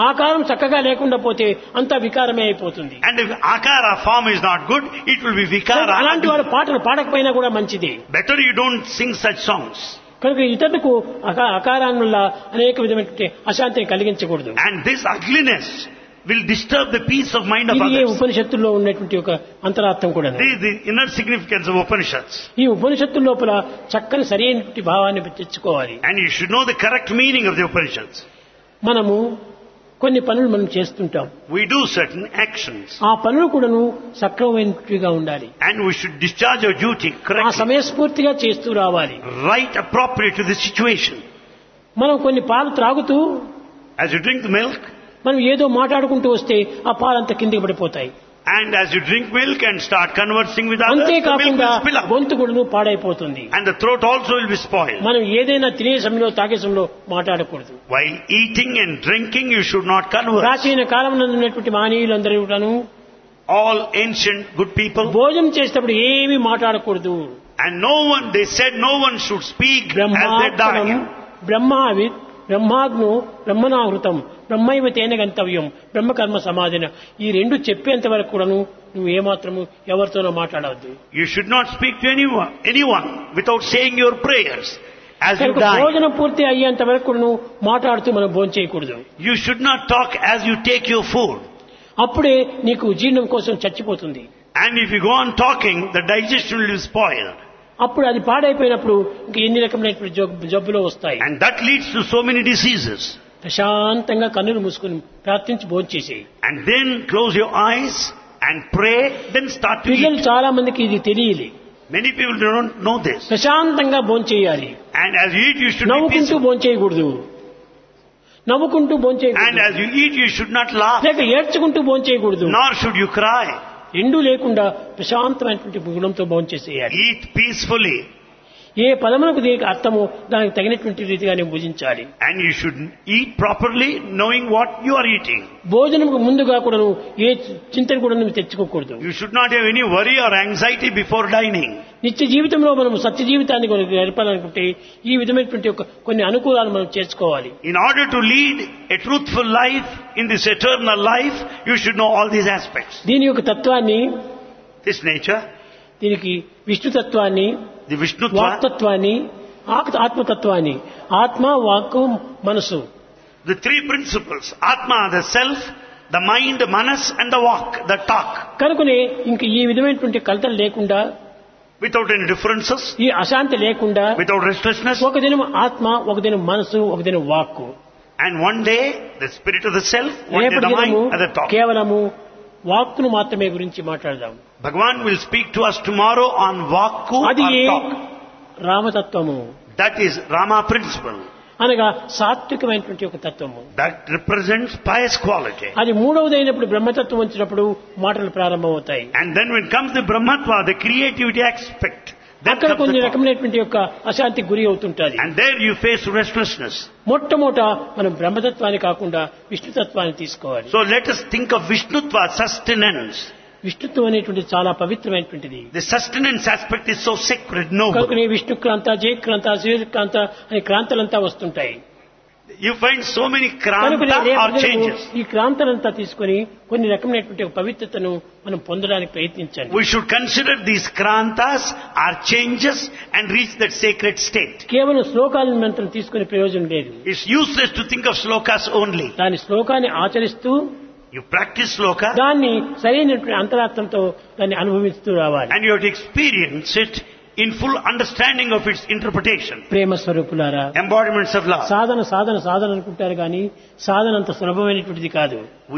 ఆకారం చక్కగా లేకుండా పోతే అంతా వికారమే అయిపోతుంది.
And if akara form is not good, it will be vikara.
అలాంటి వాడు పాటలు పాడకపోయినా కూడా మంచిది.
Better you don't sing such songs.
కనుక ఇతరులకు అకారాన్ని వల్ల అనేక విధమైన అశాంతిని కలిగించకూడదు.
And this ugliness will disturb the peace of mind of
ఇది
others.
ఉపనిషత్తుల్లో ఉన్నటువంటి ఒక అంతరార్థం కూడా.
This is the inner significance of Upanishads.
ఈ ఉపనిషత్తుల లోపల చక్కని సరైనటువంటి భావాన్ని తెచ్చుకోవాలి.
And you should know the correct meaning of the Upanishads.
మనము కొన్ని పనులు మనం చేస్తుంటాం.
We do certain actions.
ఆ పనులు కూడాను సక్రమమైనట్టుగా ఉండాలి.
And we should discharge our duty
ఆ
correctly.
సమయస్ఫూర్తిగా చేస్తూ రావాలి.
Right appropriate to the situation.
మనం కొన్ని పాలు త్రాగుతూ
As you drink the milk,
మనం ఏదో మాట్లాడుకుంటూ వస్తే ఆ పాలంతా కిందికి పడిపోతాయి.
and as you drink milk and start conversing with others, the milk
అంతేకాకుండా
will spill up.
గొంతు కూడాను పాడైపోతుంది.
And the throat also will be spoiled.
మనం ఏదైనా తినే సమయంలో తాగే సమయంలో మాట్లాడకూడదు.
While eating and drinking, you should not converse.
ప్రాచీన కాలంలో ఉన్నటువంటి మహనీయులందరూ కూడాను
All ancient good people,
భోజనం చేసేటప్పుడు ఏమీ మాట్లాడకూడదు.
and no one, they said no one should speak as they
బ్రహ్మాత్మనం
die.
బ్రహ్మావిత్ బ్రహ్మాగ్ను బ్రహ్మనాహృతం బ్రహ్మైవ తేన గంతవ్యం బ్రహ్మకర్మ సమాధిన ఈ రెండు చెప్పేంత వరకు కూడాను నువ్వు ఏమాత్రము ఎవరితోనో మాట్లాడవద్దు.
You should not speak to anyone without saying your prayers as you die.
భోజనం పూర్తి అయ్యేంత వరకు కూడాను మాట్లాడుతూ మనం భోజనం చేయకూడదు.
You should not talk as you take your food.
అప్పుడే నీకు జీర్ణం కోసం చచ్చిపోతుంది.
And if you go on talking, the digestion will be spoiled.
అప్పుడు అది పాడైపోయినప్పుడు ఇంక ఎన్ని రకమైనటువంటి జబ్బులు వస్తాయి.
And that leads to so many diseases.
ప్రశాంతంగా కన్నులు మూసుకుని ప్రార్థించి భోజనం చేసేయి.
And then close your eyes and pray, then start to
పిల్లలు
eat.
చాలా మందికి ఇది తెలియదు.
Many people don't know this.
ప్రశాంతంగా భోజనం చేయాలి.
And as you eat, you should be
నవ్వుకుంటూ
peaceful.
భోజనం చేయకూడదు. నవ్వుకుంటూ భోజనం
And
చేయకూడదు.
as you eat, you should not laugh,
లేక ఏడ్చుకుంటూ భోజనం చేయకూడదు.
nor should you cry.
ఎండు లేకుండా ప్రశాంతమైనటువంటి గుణంతో భోజనం చేసేయాలి.
Eat peacefully.
ఏ పదములకు దీనికి అర్థమో దానికి తగినటువంటి రీతిగానే భుజించాలి.
And you should eat properly, knowing what you are eating.
భోజనంకు ముందుగా కూడా ఏ చింతన కూడా నువ్వు తెచ్చుకోకూడదు.
You should not have any worry or anxiety before dining.
నిత్య జీవితంలో మనం సత్య జీవితాన్ని గడపాలనుకుంటే ఈ విధమైనటువంటి కొన్ని అనుకూలాలు మనం చేసుకోవాలి.
In order to lead a truthful life in this eternal life, you should know all these aspects.
దీని యొక్క తత్వాన్ని,
This nature,
దీనికి విష్ణుతత్వాన్ని,
the Vishnutva,
వాక్తత్వాన్ని, ఆత్మతత్వాన్ని, ఆత్మ వాక్కు మనసు,
the three principles, Atma, the self, the mind, the manas, and the walk, the talk,
కనుకనే ఇంక ఈ విధమైనటువంటి కలతలు లేకుండా,
without any differences,
ఈ అశాంతి లేకుండా
without restlessness.
ఒక దినం ఆత్మ, ఒక దినం మనసు, ఒక దినం వాక్కు,
And one day, the spirit of the self, one day
రేపటి
the mind,
దినము
and the talk.
కేవలము వాక్కును మాత్రమే గురించి మాట్లాడదాం.
Bhagavan will speak to us tomorrow on Vakku
అది
or talk.
రామతత్వము,
That is Rama principle.
అనగా సాత్వికమైనటువంటి ఒక తత్వము.
That represents pious quality.
అది మూడవదైనప్పుడు బ్రహ్మతత్వం వచ్చినప్పుడు మాటలు ప్రారంభమవుతాయి.
And then when comes the Brahmatva, the creativity aspect, then
అక్కడ
comes
కొన్ని
the talk.
రకమైనటువంటి యొక్క అశాంతికి గురి అవుతుంటుంది.
And there you face restlessness.
మొట్టమొదట మనం బ్రహ్మతత్వాన్ని కాకుండా విష్ణుతత్వాన్ని తీసుకోవాలి.
So let us think of Vishnutva, sustenance.
విష్ణుత్వం అనేటువంటి చాలా పవిత్రమైనటువంటిది.
The sustenance aspect is so sacred, noble.
కనుకనే విష్ణుక్రాంత, జయక్రాంత, సూర్యక్రాంత అనే క్రాంతలంతా వస్తుంటాయి.
You find so many
కనుకనే
kranta or
రేపు
changes.
ఈ క్రాంతలంతా తీసుకొని కొన్ని రకమైనటువంటి ఒక పవిత్రతను మనం పొందడానికి ప్రయత్నించండి.
We should consider these krantas are changes and reach that sacred state.
కేవలం శ్లోకాలను మనం తీసుకునే ప్రయోజనం లేదు.
It's useless to think of slokas only.
దాని శ్లోకాన్ని ఆచరిస్తూ
You practice sloka
దాన్ని సరైనటువంటి అంతరార్థంతో దాన్ని అనుభవిస్తూ రావాలి.
and you have to experience it in full understanding of its interpretation.
ప్రేమ స్వరూపులారా,
Embodiments of love.
సాధన అనుకుంటారు కానీ సాధన అంత సులభమైనటువంటిది కాదు.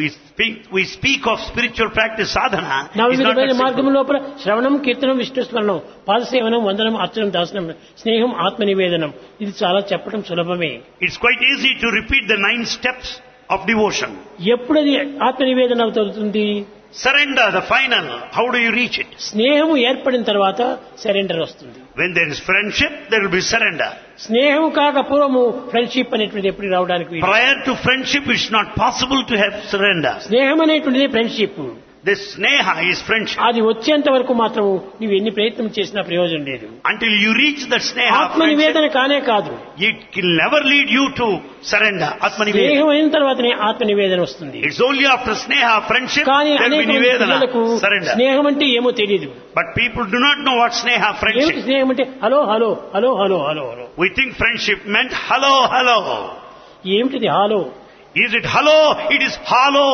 We speak of spiritual practice sadhana. It's not
నవవిధమైన
that
మార్గం
simple.
లోపల శ్రవణం, కీర్తనం, విష్ణుస్మరణం, పాదసేవనం, వందనం, అర్చనం, దాసనం, స్నేహం, ఆత్మనివేదనం, ఇది చాలా చెప్పడం సులభమే.
It's quite easy to repeat the 9 steps of devotion.
ఎప్పుడది ఆత్మనివేదన అవుతుంది?
Surrender, the final. How do you reach it?
స్నేహము ఏర్పడిన తర్వాత సరెండర్ వస్తుంది.
When there is friendship, there will be surrender.
స్నేహం కాక పూర్వము ఫ్రెండ్షిప్ అనేటువంటిది ఎప్పుడు రావడానికి వీలు.
Prior to friendship, it's not possible to have surrender.
స్నేహం అనేటువంటిది friendship.
This sneha is friendship.
అది వచ్చేంత వరకు మాత్రం నువ్వు ఎన్ని ప్రయత్నం చేసినా ప్రయోజనం లేదు.
Until you reach that sneha
ఆత్మ
friendship,
నివేదన కానే కాదు.
it will never lead you to surrender. Atma nivedana.
స్నేహం అయిన తర్వాతనే ఆత్మ నివేదన వస్తుంది.
It's only after sneha friendship
కానీ
there will
అనేక
be
పిల్లలకు
nivedana, surrender.
స్నేహం అంటే ఏమో తెలియదు.
But people do not know what sneha
ఏమిటి
friendship.
స్నేహం అంటే hello hello hello hello hello hello.
We think friendship meant hello, hello.
ఏమిటిది hello?
Is it hello? It is hollow.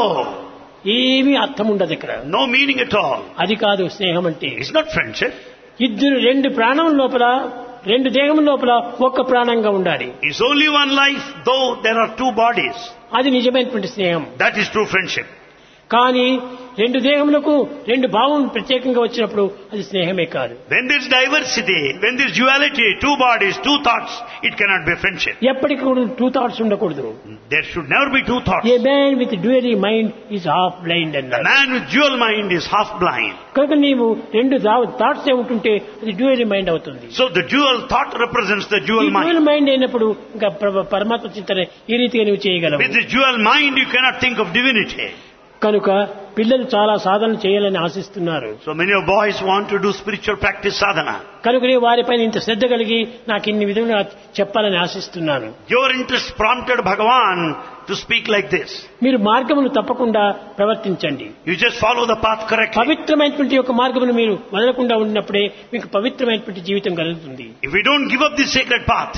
ఏమీ అర్థం ఉండదు ఇక్కడ.
No meaning at all.
అది కాదు స్నేహం అంటే.
It's not friendship.
ఇద్దరు రెండు ప్రాణం లోపల రెండు దేహం లోపల ఒక్క ప్రాణంగా ఉండాలి.
It's only one life, though there are two bodies.
అది నిజమైనటువంటి స్నేహం.
That is true friendship.
కానీ రెండు దేహములకు రెండు భావం ప్రత్యేకంగా వచ్చినప్పుడు అది స్నేహమే కాదు.
When there is diversity, when there is duality, two bodies, two thoughts, it cannot be friendship.
ఎప్పటికీ కూడా టూ థాట్స్ ఉండకూడదు.
There should never be two thoughts.
A man with dual mind is half blind
The
అన్నారు.
man with dual mind is half blind.
కనుక నీవు రెండు thoughts ఏముంటుంటే అది dual mind అవుతుంది.
So the dual thought represents the dual mind.
Dual mind అయినప్పుడు ఇంకా పరమాత్మ చింతన ఈ రీతిగా నువ్వు చేయగలవు.
With the dual mind, you cannot think of divinity.
కనుక పిల్లలు చాలా సాధన చేయాలని ఆశిస్తున్నారు.
So many of boys want to do spiritual practice sadhana.
కనుకనే వారిపైన ఇంత శ్రద్ధ కలిగి నాకు ఇన్ని విధంగా చెప్పాలని ఆశిస్తున్నాను.
Your interest prompted Bhagavan to speak like this.
మీరు మార్గమును తప్పకుండా ప్రవర్తించండి.
You just follow the path correctly.
పవిత్రమైనటువంటి యొక్క మార్గమును మీరు వదలకుండా ఉన్నప్పుడే మీకు పవిత్రమైనటువంటి జీవితం కలుగుతుంది.
If you don't give up this sacred path,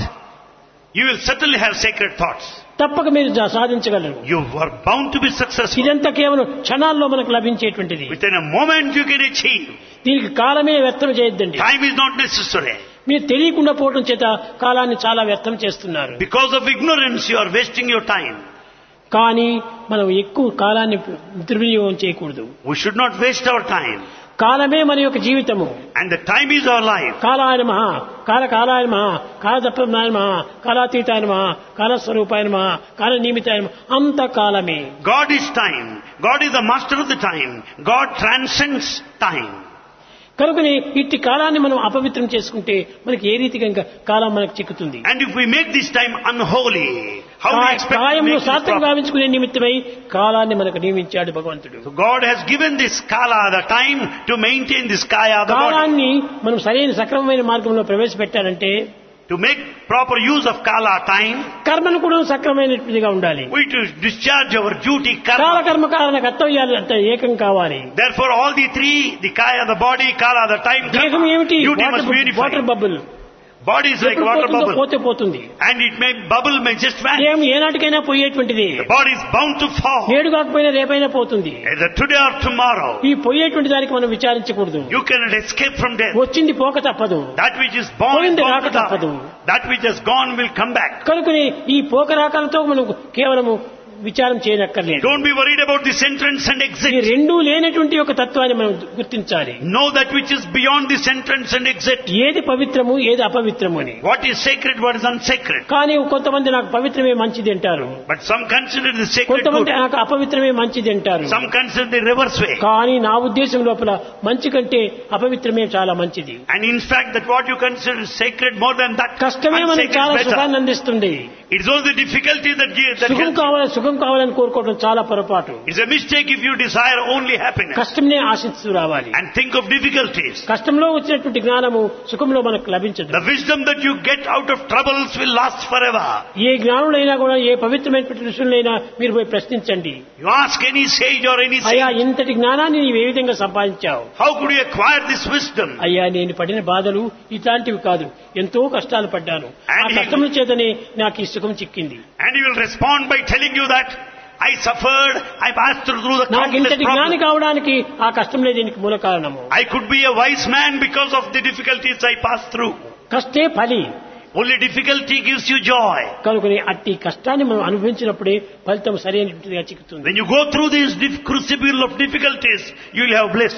you will certainly have sacred thoughts.
తప్పక మీరు సాధించగలరు.
You are bound to be successful.
ఇదంతా కేవలం క్షణాల్లో మనకు లభించేటువంటిది.
Within a moment you can achieve.
దీనికి కాలమే వ్యర్థం చేయొద్దండి.
Time is not necessary.
మీరు తెలియకుండా పోవడం చేత కాలాన్ని చాలా వ్యర్థం చేస్తున్నారు.
Because of ignorance you are wasting your time.
కానీ మనం ఎక్కువ కాలాన్ని దుర్వినియోగం చేయకూడదు.
We should not waste our time.
కాలమే మన యొక్క జీవితము.
And the time is our life.
కాలాయ నమః, కాలాయ నమః, కాలదప్రమాయ నమః, కాలాతీతాయ నమః, కాలస్వరూపాయ నమః, కాలనియమితాయ నమః. అంత కాలమే.
God is time. God is the master of the time. God transcends time.
కనుకని ఇట్టి కాలాన్ని మనం అపవిత్రం చేసుకుంటే మనకి ఏ రీతిగా ఇంకా కాలం మనకు చిక్కుతుంది.
And if we make this time unholy, how do we expect to
కాయంలో
make this
సార్థకం
proper?
గావించుకునే నిమిత్తమై కాలాన్ని మనకు నియమించాడు భగవంతుడు.
So God has given this kala, the time, to maintain this kaya, the body.
కాలాన్ని మనం సరైన సక్రమమైన మార్గంలో ప్రవేశపెట్టాలంటే
To make proper use of kala, time,
కర్మను కూడా సక్రమైనట్టుగా ఉండాలి.
we to discharge our duty,
కాల
karma.
కర్మ కారణ కర్తవ్యాలు అంటే ఏకం కావాలి.
Therefore all the three, the kaya, the body, kala, the time,
దేహం
karma,
ఏమిటి?
duty must be
water
unified.
Bubble.
Body is like
ఎప్పుడు
water
పోతుందో
bubble.
పోతే పోతుంది.
And it may bubble, may just vanish.
దేహం ఏనాటికైనా పోయేటువంటిది.
The body is bound to fall.
నేడు కాకపోయినా రేపైనా పోతుంది.
Either today or tomorrow.
ఈ పోయేటువంటి దానికి మనం విచారించకూడదు.
You cannot escape from death.
వచ్చింది పోక తప్పదు.
That which is born is
పోయింది
born
రాక
to die.
తప్పదు.
That which has gone will come back.
కనుకని ఈ పోక రాకలతో మనం కేవలము విచారం చేయనక్కర్లేదు.
Don't be worried about this entrance and
ఈ
exit.
రెండూ లేనటువంటి ఒక తత్వాన్ని మనం గుర్తించాలి.
Know that which is beyond this entrance and exit.
ఏది పవిత్రము ఏది అపవిత్రము అని.
What is sacred, what is unsacred.
కానీ కొంతమంది నాకు పవిత్రమే మంచిది అంటారు.
But some consider the sacred
కొంతమంది
good.
నాకు అపవిత్రమే మంచిది అంటారు.
Some consider the reverse way.
కానీ నా ఉద్దేశం లోపల మంచి కంటే అపవిత్రమే చాలా మంచిది.
And in fact that what you consider is sacred, more than that,
కష్టమే మనకు
unsacred
చాలా
is better.
సుఖాన్ని అందిస్తుంది.
It's all the difficulty that
సుఖం కావాలని కోరుకోవడం చాలా పొరపాటు.
it's a mistake if you desire only happiness
కష్టంనే ఆశిస్తూ రావాలి.
and think of difficulties.
కష్టంలో వచ్చినటువంటి జ్ఞానము సుఖంలో మనకు లభించదు.
The wisdom that you get out of troubles will last forever.
ఏ జ్ఞానులైనా కూడా ఏ పవిత్రమైనటువంటి ఋషులైనా మీరు పోయి ప్రశ్నించండి.
You ask any sage or any
అయ్యా
saint,
ఇంతటి జ్ఞానాన్ని నీవు ఏ విధంగా సంపాదించావు?
how could you acquire this wisdom?
అయ్యా నేను పడిన బాధలు ఇట్లాంటివి కాదు, ఎంతో కష్టాలు పడ్డాను, ఆ కష్టముల చేతనే నాకు ఈ సుఖం చిక్కింది.
And he will respond by telling you that I suffered, I passed through the
నాకు
countless
ఇంతటి జ్ఞాని
problems.
కావడానికి ఆ కష్టంలే దీనికి మూల కారణము.
I could be a wise man because of the difficulties I passed through.
కష్టే ఫలి.
Only difficulty gives you joy.
కనుకని అట్టి కష్టాన్ని మనం అనుభవించినప్పుడే ఫలితం సరైనటువంటిదిగా చిక్కుతుంది.
When you go through this crucible of difficulties, you will have bliss.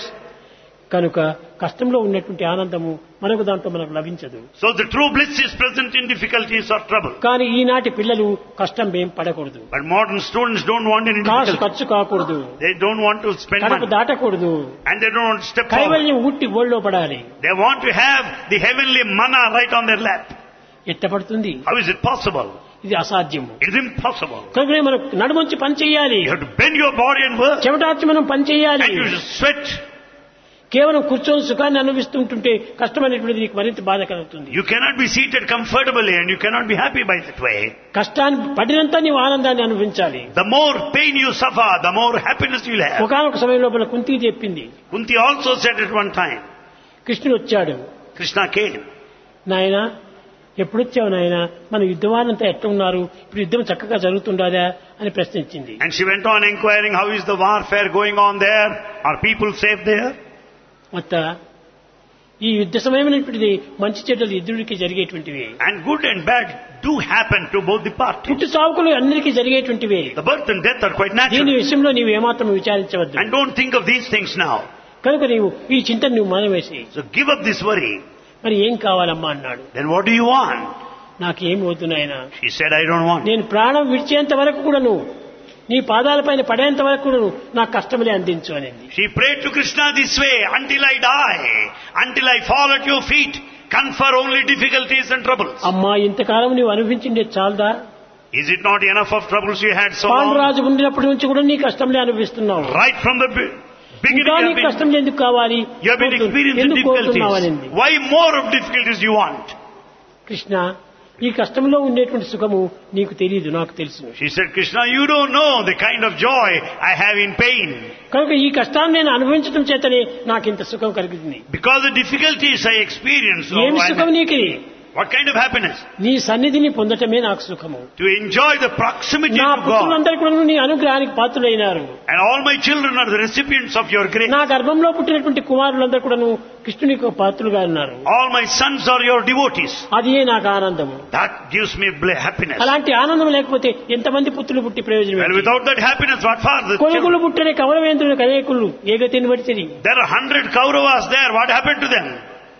కనుక కష్టంలో ఉన్నటువంటి ఆనందము మనకు దాంట్లో మనకు లభించదు.
So the true bliss is present in difficulties or trouble.
కానీ ఈనాటి పిల్లలు కష్టం ఏం పడకూడదు,
But modern students don't want any difficulty.
ఖర్చు కాకూడదు,
They don't want to spend
Kadapa
money.
దాటకూడదు,
And they don't want to step forward.
కైవల్యం ఉట్టి ఒళ్ళో పడాలి.
They want to have the heavenly manna right on their lap.
ఎట్ట పడుతుంది?
How is it possible?
ఇది అసాధ్యము.
It is impossible.
కనుక మనం నడుమంచి పని చేయాలి,
You have to bend your body and work.
చెమటార్చి మనం పని చేయాలి.
And you should sweat.
కేవలం కూర్చొని సుఖాన్ని అనుభవిస్తుంటుంటే కష్టమైనటువంటిది నీకు మరింత బాధ కలుగుతుంది.
You cannot be seated comfortably and you cannot be happy by that way.
కష్టాన్ని పడినంత నీవు ఆనందాన్ని అనుభవించాలి.
The more pain you suffer, the more happiness you will have.
ఒకనొక సమయం లోపల కుంతి చెప్పింది,
Kunti also said at one time,
కృష్ణుడు వచ్చాడు,
Krishna came.
నాయన ఎప్పుడొచ్చావు నాయన, మన యుద్ధవానంతా ఎట్లా ఉన్నారు, ఇప్పుడు యుద్ధం చక్కగా జరుగుతుండదా అని ప్రశ్నించింది.
And she went on inquiring, how is the warfare going on there? Are people safe there?
మొత్త ఈ యుద్ధ సమయమైనటువంటిది మంచి చెడ్డలు ఇద్దరికి జరిగేటువంటివి.
And good and bad do happen to both the parties.
పుట్టు చావుకులు అందరికీ జరిగేటువంటివి.
The birth and death are quite
దీని
natural.
విషయంలో నీవు ఏమాత్రం విచారించవద్దు.
And don't think of these things now.
కనుక నీవు ఈ చింతను నువ్వు మానవేసి,
So give up this worry.
మరి ఏం కావాలమ్మా అన్నాడు.
Then what do you want?
నాకేం వద్దు నాయన,
She said, I don't want.
నేను ప్రాణం విడిచేంత వరకు కూడాను నీ పాదాలపైన పడేంత వరకు కూడాను నాకు కష్టములే అందించు అనింది.
She prayed to Krishna this way, until I die, until I fall at your feet, confer only difficulties and troubles.
అమ్మా ఇంతకాలం నీవు అనుభవించిండే చాలదా?
Is it not enough of troubles you had so long?
Panduraju ఉండినప్పటి నుంచి కూడా నీ కష్టంలే అనుభవిస్తున్నావు.
Right from the beginning
ఇంకా నీ కష్టం ఎందుకు కావాలి,
you have been experiencing
ఎందుకు కోరుతున్నావు అనింది.
difficulties. Why more of difficulties you want?
Krishna, ఈ కష్టంలో ఉండేటువంటి సుఖము నీకు తెలియదు, నాకు తెలుసు.
She said, Krishna, you don't know the kind of joy I have in pain.
కనుక ఈ కష్టాన్ని నేను అనుభవించడం చేతనే నాకు ఇంత సుఖం కలిగింది.
Because the difficulties I experience,
ఏమి సుఖం నీకు?
what kind of happiness?
నీ సన్నిధిని పొందటమే నాకు సుఖము.
To enjoy the proximity
నా
of God.
పుత్రులందరూ కూడా నీ అనుగ్రహానికి పాత్రులైనారు.
And all my children are the recipients of your grace.
నా గర్భంలో పుట్టినటువంటి కుమారులందరూ కూడా కృష్ణునికి పాత్రులుగా ఉన్నారు.
All my sons are your devotees.
అదే నాకు ఆనందము.
That gives me happiness.
అలాంటి ఆనందం లేకపోతే ఎంతమంది పుత్రులు పుట్టి ప్రయోజనం
And
ఏంటి?
without that happiness, what for the
కొడుకులు
children?
పుట్టిన కౌరవేంద్రుని కనేకులు ఏగతిని బట్టి
There are 100 Kauravas there. What happened to them?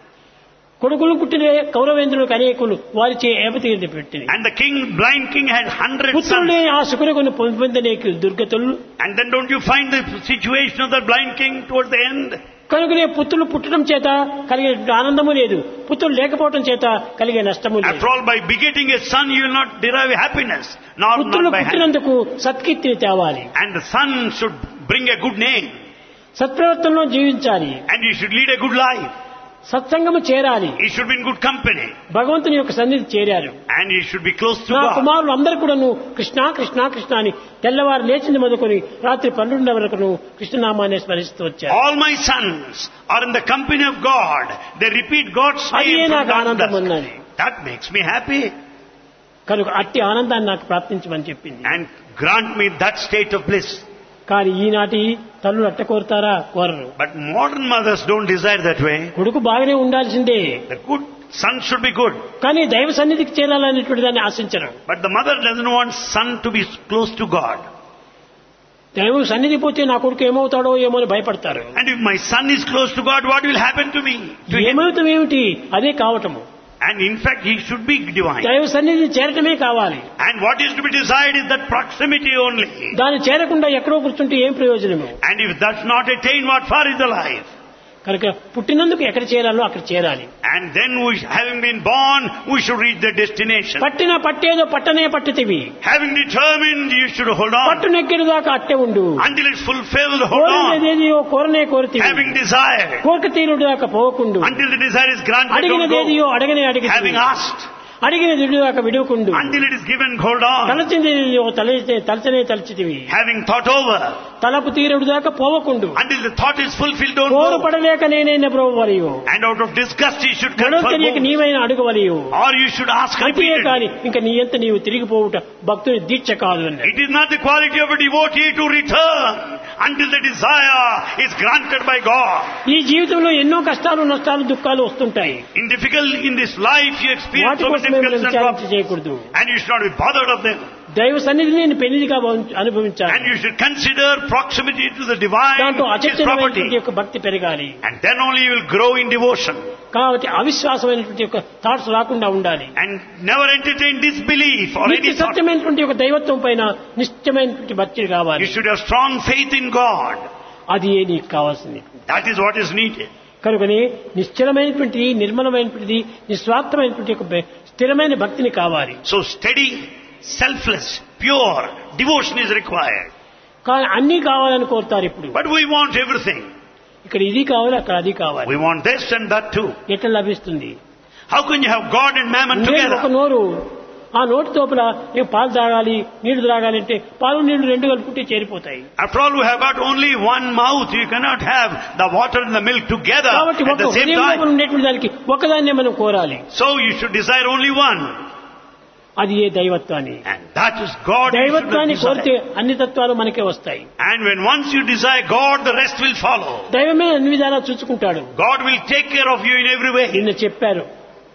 కొడుకులు పుట్టిన కౌరవేంద్రుని కనేకులు వారిచే ఏపతి పెట్టింది.
And the blind king had 100
పుత్రులే
sons.
ఆ సుకుని పొందనేకి దుర్గతులు.
And then don't you find the situation of the blind king towards the end?
కనుకనే పుత్రులు పుట్టడం చేత కలిగే ఆనందము లేదు, పుత్రులు లేకపోవడం చేత కలిగే నష్టము లేదు.
After all, by begetting a son, you will not derive happiness, nor
పుత్రులు
not by hand.
పుట్టినందుకు సత్కీర్తిని తేవాలి,
And the son should bring a good name.
సత్ప్రవర్తనలో జీవించాలి,
And you should lead a good life.
సత్సంగము చేరాలి.
He should be in good company.
భగవంతుని యొక్క సన్నిధి చేరారు.
And he should be close to
నా
God.
కుమారులు అందరూ కూడాను కృష్ణ కృష్ణ కృష్ణ అని తెల్లవారు లేచింది మొదలుకొని రాత్రి 12 వరకు కృష్ణనామాన్ని స్మరిస్తూ వచ్చారు.
All my sons are in the company of God. They repeat God's
అదే
name
నాకు
from
ఆనందం
dusk.
అన్నది.
That makes me happy.
కనుక అట్టి ఆనందాన్ని నాకు ప్రాప్తించమని చెప్పింది.
And grant me that state of bliss.
కానీ ఈనాటి తల్లులు అట్ట కోరుతారా? కోరరు.
But modern mothers don't desire that way.
కొడుకు బాగానే ఉండాల్సిందే,
The good son should be good.
కానీ దైవ సన్నిధికి చేరాలనేటువంటి దాన్ని ఆశించరు.
But the mother doesn't want son to be close to God.
దైవం సన్నిధి పోతే నా కొడుకు ఏమవుతాడో ఏమో అని భయపడతారు.
And if my son is close to God, what will happen to me? To him?
ఏమవుతాం ఏమిటి? అదే కావటము.
And in fact, he should be divine.
దైవ సన్నిధిని చేరటమే కావాలి.
And what is to be desired is that proximity only.
దాన్ని చేరకుండా ఎక్కడో కూర్చుంటే ఏం ప్రయోజనము?
And if that's not attained, what for is the life?
కనుక పుట్టినందుకు ఎక్కడ చేరాలో అక్కడ చేరాలి.
And then having been born, we should reach the destination.
పట్టిన పట్టేదో పట్టనే పట్టుతివి,
Having determined, you should hold on.
పట్టు నెక్కిడి దాకా అట్టే ఉండు.
Until it's fulfilled, hold on.
కోరినదేదియో కోరనే కోరితివి,
Having desired,
కోరిక తీరుడు దాకా పోకుండు.
until the desire is granted, don't
అడిగినదేదియో
go.
అడగనే అడిగి,
Having asked,
అడిగిన దిడు దాకా విడుకుండు.
until it is given, hold on.
తలచిందేదియో తలచనే తలచితివి,
Having thought over,
తలపు తీరుడు దాకా పోవకుండు.
until the thought is fulfilled, don't
కోరు
go.
పడలేక నేనైనా ప్రభువరియు,
And out of disgust, you should
గొడవ
confer
తెలియక
both.
నీవైనా అడుగవరియు.
Or you should ask
అంతే
repeatedly.
కాని ఇంకా నీ ఎంత నీవు తిరిగిపోవుట భక్తుని దీక్ష కాదు అన్నాడు.
It is not the quality of a devotee to return until the desire is granted by God.
ఈ జీవితంలో ఎన్నో కష్టాలు నష్టాలు దుఃఖాలు వస్తుంటాయి.
In this life, you experience
వాటి
so many
కోసమే మనం
difficulties and
విచారణ
problems.
చేయకూడదు.
And you should not be bothered of them.
దైవ సన్నిధిని నేను పెన్నిదిగా అనుభవించాలి.
And you should consider proximity to the divine
దాంట్లో
is
అచంచలమైనటువంటి
property.
యొక్క భక్తి పెరగాలి.
And then only you will grow in devotion.
కాబట్టి అవిశ్వాసమైనటువంటి యొక్క థాట్స్ రాకుండా ఉండాలి.
And never entertain disbelief or
నిత్య
any thought.
సత్యమైనటువంటి ఒక దైవత్వం పైన నిశ్చయమైనటువంటి భక్తి కావాలి.
You should have strong faith in God.
అది నీకు కావాల్సింది.
That is what is needed.
కనుకనే నిశ్చలమైనటువంటిది, నిర్మలమైనటువంటిది, నిస్వార్థమైనటువంటి ఒక స్థిరమైన భక్తిని కావాలి.
So steady, selfless, pure devotion is required.
కానీ అన్నీ కావాలని కోరుతారు ఇప్పుడు.
But we want everything.
ఇక్కడ ఇది కావాలి, అక్కడ అది కావాలి.
We want this and that too.
ఎట్లా లభిస్తుంది?
How can you have God and mammon
ఒక
together?
నోరు, ఆ నోటి తోపల ఏం పాలు తాగాలి, నీళ్లు తాగాలి అంటే పాలు నీళ్లు రెండు కలుపుకుంటే చేరిపోతాయి.
After all, we have got only one mouth. You cannot have the water and the milk together
కాబట్టి
at
ఒక
the same
హృదయంలో
time.
ఉండేటువంటి దానికి ఒకదాన్నే మనం కోరాలి.
So you should desire only one.
అది ఏ దైవత్వాన్ని.
And that is God. You should
దైవత్వాన్ని కోరితే
desire.
అన్ని తత్వాలు మనకే వస్తాయి.
And when once you desire God, the rest will follow.
దైవమే అన్ని విధాలా చూసుకుంటాడు.
God will take care of you in every way.
నిన్న చెప్పారు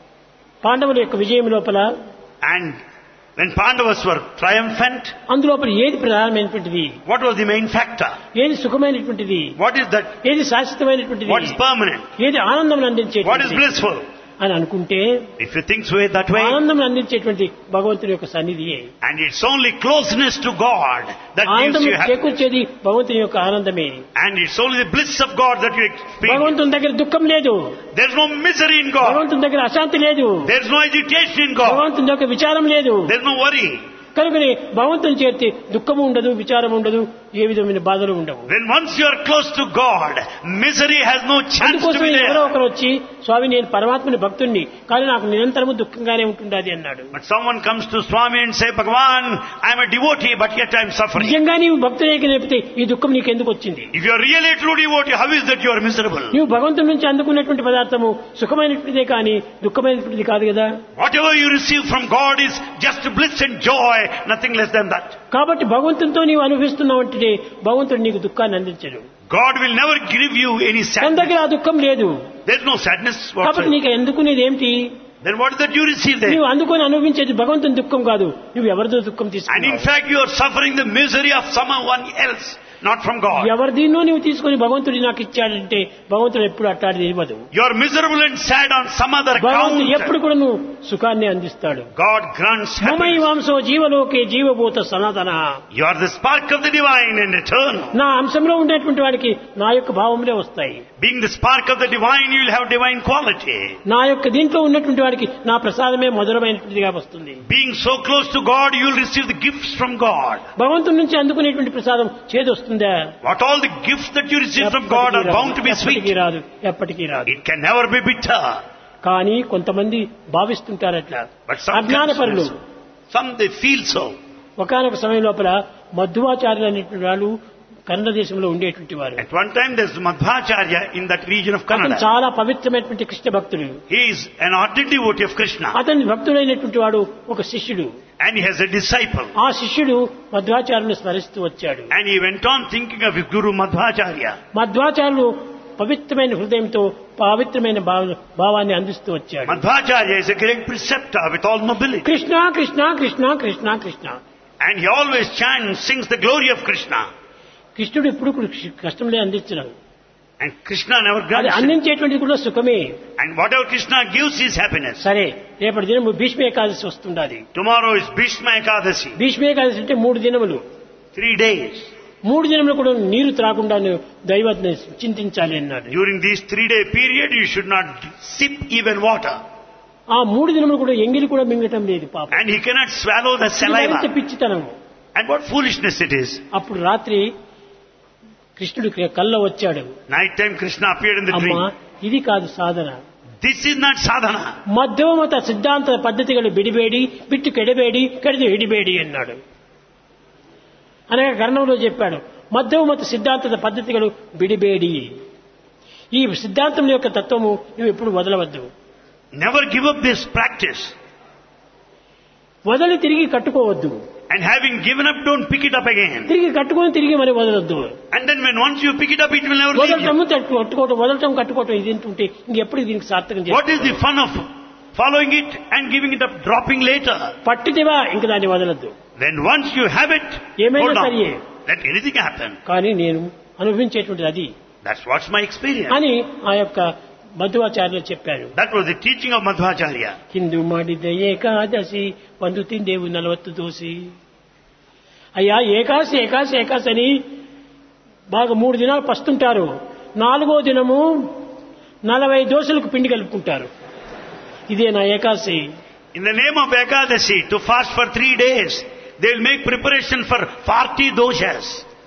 పాండవుల యొక్క విజయం లోపల,
And when Pandavas were triumphant,
అందులోపల ఏది ప్రధానమైనటువంటిది,
what was the main factor?
ఏది సుఖమైనటువంటిది,
What is that?
ఏది శాశ్వతమైనటువంటిది,
What is permanent?
ఏది ఆనందం
What is
అందించేటువంటిది
blissful?
అని అనుకుంటే
If you think that way,
ఆనందం అందించేటువంటి భగవంతుని యొక్క సన్నిధియే.
and it's only closeness to God that gives
ఆనందం
you happiness.
చేకూర్చేది భగవంతుని యొక్క ఆనందమే.
And it's only the bliss of God that you experience.
భగవంతుని దగ్గర దుఃఖం లేదు,
There's no misery in God.
భగవంతుని దగ్గర అశాంతి లేదు,
There's no agitation in God.
భగవంతుని యొక్క విచారం లేదు.
There's no worry.
కనుకనే భగవంతుని చేరితే దుఃఖము ఉండదు, విచారం ఉండదు, ఏ విధమైన బాధలు ఉండవు.
When once you are close to God, misery has no chance to
అందుకోసం
be
ఎవరో
there.
ఒకరు వచ్చి స్వామి నేను పరమాత్మని భక్తుణ్ణి కానీ నాకు నిరంతరము దుఃఖంగానే ఉంటుండాది అన్నాడు.
But someone comes to Swami and say, Bhagavan, I'm a devotee, but yet I'm suffering.
నిజంగా నీవు భక్తునే లేకపోతే ఈ దుఃఖం నీకు ఎందుకు వచ్చింది?
If you are really a true devotee, how is that you are miserable?
నీవు భగవంతుని నుంచి అందుకున్నటువంటి పదార్థము సుఖమైనటువంటిదే కానీ దుఃఖమైనటువంటిది కాదు కదా.
Whatever you receive from God is just bliss and joy, nothing less than that.
కాబట్టి భగవంతునితో నీవు అనుభవిస్తున్నావంటే భగవంతుడు నీకు దుఃఖాన్ని అందించడు.
God will never give you any
తన
sadness.
దగ్గర ఆ దుఃఖం లేదు.
There's no sadness
కాబట్టి
whatsoever.
నీకు ఎందుకునేది ఏమిటి?
Then what is that you receive there?
నీవు అందుకొని అనుభవించేది భగవంతుని దుఃఖం కాదు, నువ్వు ఎవరిదో దుఃఖం
And in
తీసుకున్నావు.
fact, you are suffering the misery of someone else, not from God.
ఎవరి దీన్నో నీవు తీసుకొని భగవంతుడి నాకు ఇచ్చాడంటే భగవంతుడు ఎప్పుడు అట్టాడిది ఇవ్వదు.
You are miserable and sad on some other
భగవంతుడు
account.
ఎప్పుడు కూడా నువ్వు సుఖాన్ని అందిస్తాడు.
God grants
మమై
happiness.
వాంసో జీవలోకే జీవభూత సనాతన.
You are the spark of the divine and eternal.
నా అంశంలో ఉండేటువంటి వాడికి నా యొక్క భావములే వస్తాయి.
Being the spark of the divine, you will have divine quality.
నా యొక్క దీంట్లో ఉన్నటువంటి వాడికి నా ప్రసాదమే మధురమైనటువంటిదిగా వస్తుంది.
Being so close to God, you will receive the gifts from God.
భగవంతుడి నుంచి అందుకునేటువంటి ప్రసాదం చేదు వస్తుందా?
What all the gifts that you receive from God are bound to be
ఎప్పటికీ
sweet.
రాదు, ఎప్పటికీ రాదు.
It can never be bitter.
కానీ కొంతమంది భావిస్తుంటారట్లా,
But some
అజ్ఞానపరులు.
they feel so.
ఒకానొక సమయం లోపల మధ్వాచార్యులు అనేటువంటి వాళ్ళు కన్నడ దేశంలో ఉండేటువంటి వారు.
At one time there's Madhvacharya in that region of
అతను
Kannada.
చాలా పవిత్రమైనటువంటి కృష్ణ భక్తుడు.
He is an ardent devotee of Krishna.
అతని భక్తుడైనటువంటి వాడు ఒక శిష్యుడు.
And he has a disciple.
ఆ శిష్యుడు మధ్వాచార్యుని స్మరిస్తూ వచ్చాడు.
And he went on thinking of his guru Madhvacharya.
మధ్వాచార్యులు పవిత్రమైన హృదయంతో పవిత్రమైన భావాన్ని అందిస్తూ వచ్చాడు.
Madhvacharya is a great preceptor with all nobility.
Krishna Krishna Krishna Krishna Krishna.
And he always chants, sings the glory of Krishna.
కృష్ణుడు ఎప్పుడు కష్టంలే అందించడం.
And Krishna never
అది
grants it.
అందించేటువంటిది కూడా సుఖమే.
And whatever Krishna gives is happiness.
సరే, రేపటి దినం Bhishma Ekadashi వస్తుండాలి.
Tomorrow is Bhishma Ekadasi.
Bhishma Ekadashi అంటే 3 దినములు.
3 days.
3 దినములు కూడా నీరు త్రాకుండా దైవాన్ని చింతించాలి అన్నాడు.
During this 3-day period, you should not sip even water.
ఆ 3 దినములు కూడా ఎంగిలి కూడా మింగటం లేదు పాపం.
And he cannot swallow the
ఇది
saliva.
ఎంత పిచ్చితనం.
And what foolishness it is.
అప్పుడు రాత్రి కృష్ణుడు కల్లో వచ్చాడు.
Night time Krishna appeared in the
అమ్మా,
dream.
ఇది కాదు సాధన.
This is not sadhana.
ಮಧ್ವಮತ ಸಿದ್ಧಾಂತದ ಪದ್ಧತಿಗಳು ಬಿಡಬೇಡಿ, ಬಿಟ್ಟು ಕೆಡಬೇಡಿ, ಕೆಡದು ಹಿಡಿಬೇಡಿ అన్నాడు. అనేక కర్ణంలో చెప్పాడు, మధ్వమత సిద్ధాంతದ పద్ధతిಗಳು బిడిబేడి. ఈ సిద్ధాంతం యొక్క తత్వము నువ్వు ఎప్పుడు వదలవద్దు.
Never give up this practice.
వదలి తిరిగి కట్టుకోవద్దు.
And having given up, don't pick it up again.
తిరిగి కట్టుకొని తిరిగి మరి వదలొద్దు.
And then when once you pick it up, it will never leave you.
వదలటం కట్టుకోవటం ఇది ఉంటే ఇంకెప్పుడు దీనికి సార్థకం చేయాలి?
What is the fun of following it and giving it up, dropping later?
పట్టిదివా ఇంక దాన్ని వదలొద్దు.
Then once you have it,
ఏమైనా
hold
సరియే.
on. Let anything happen.
కానీ నేను అనుభవించేటువంటిది అది
That's what's my experience.
అని ఆ యొక్క మధ్వాచార్యులు చెప్పారు.
That was the teaching of Madhvacharya.
Hindu ಮಾಡಿದ ఏకాదశి వందు తిందేవు 40 దోసి. అయ్యా ఏకాశి ఏకాశి ఏకాశి అని బాగా 3 దినాలు పస్తుంటారు. 4వ దినము 40 దోశలకు పిండి కలుపుకుంటారు. ఇదే నా ఏకాశి.
In the name of Ekadasi, to fast for 3 days, they will make preparation for 40 doshas.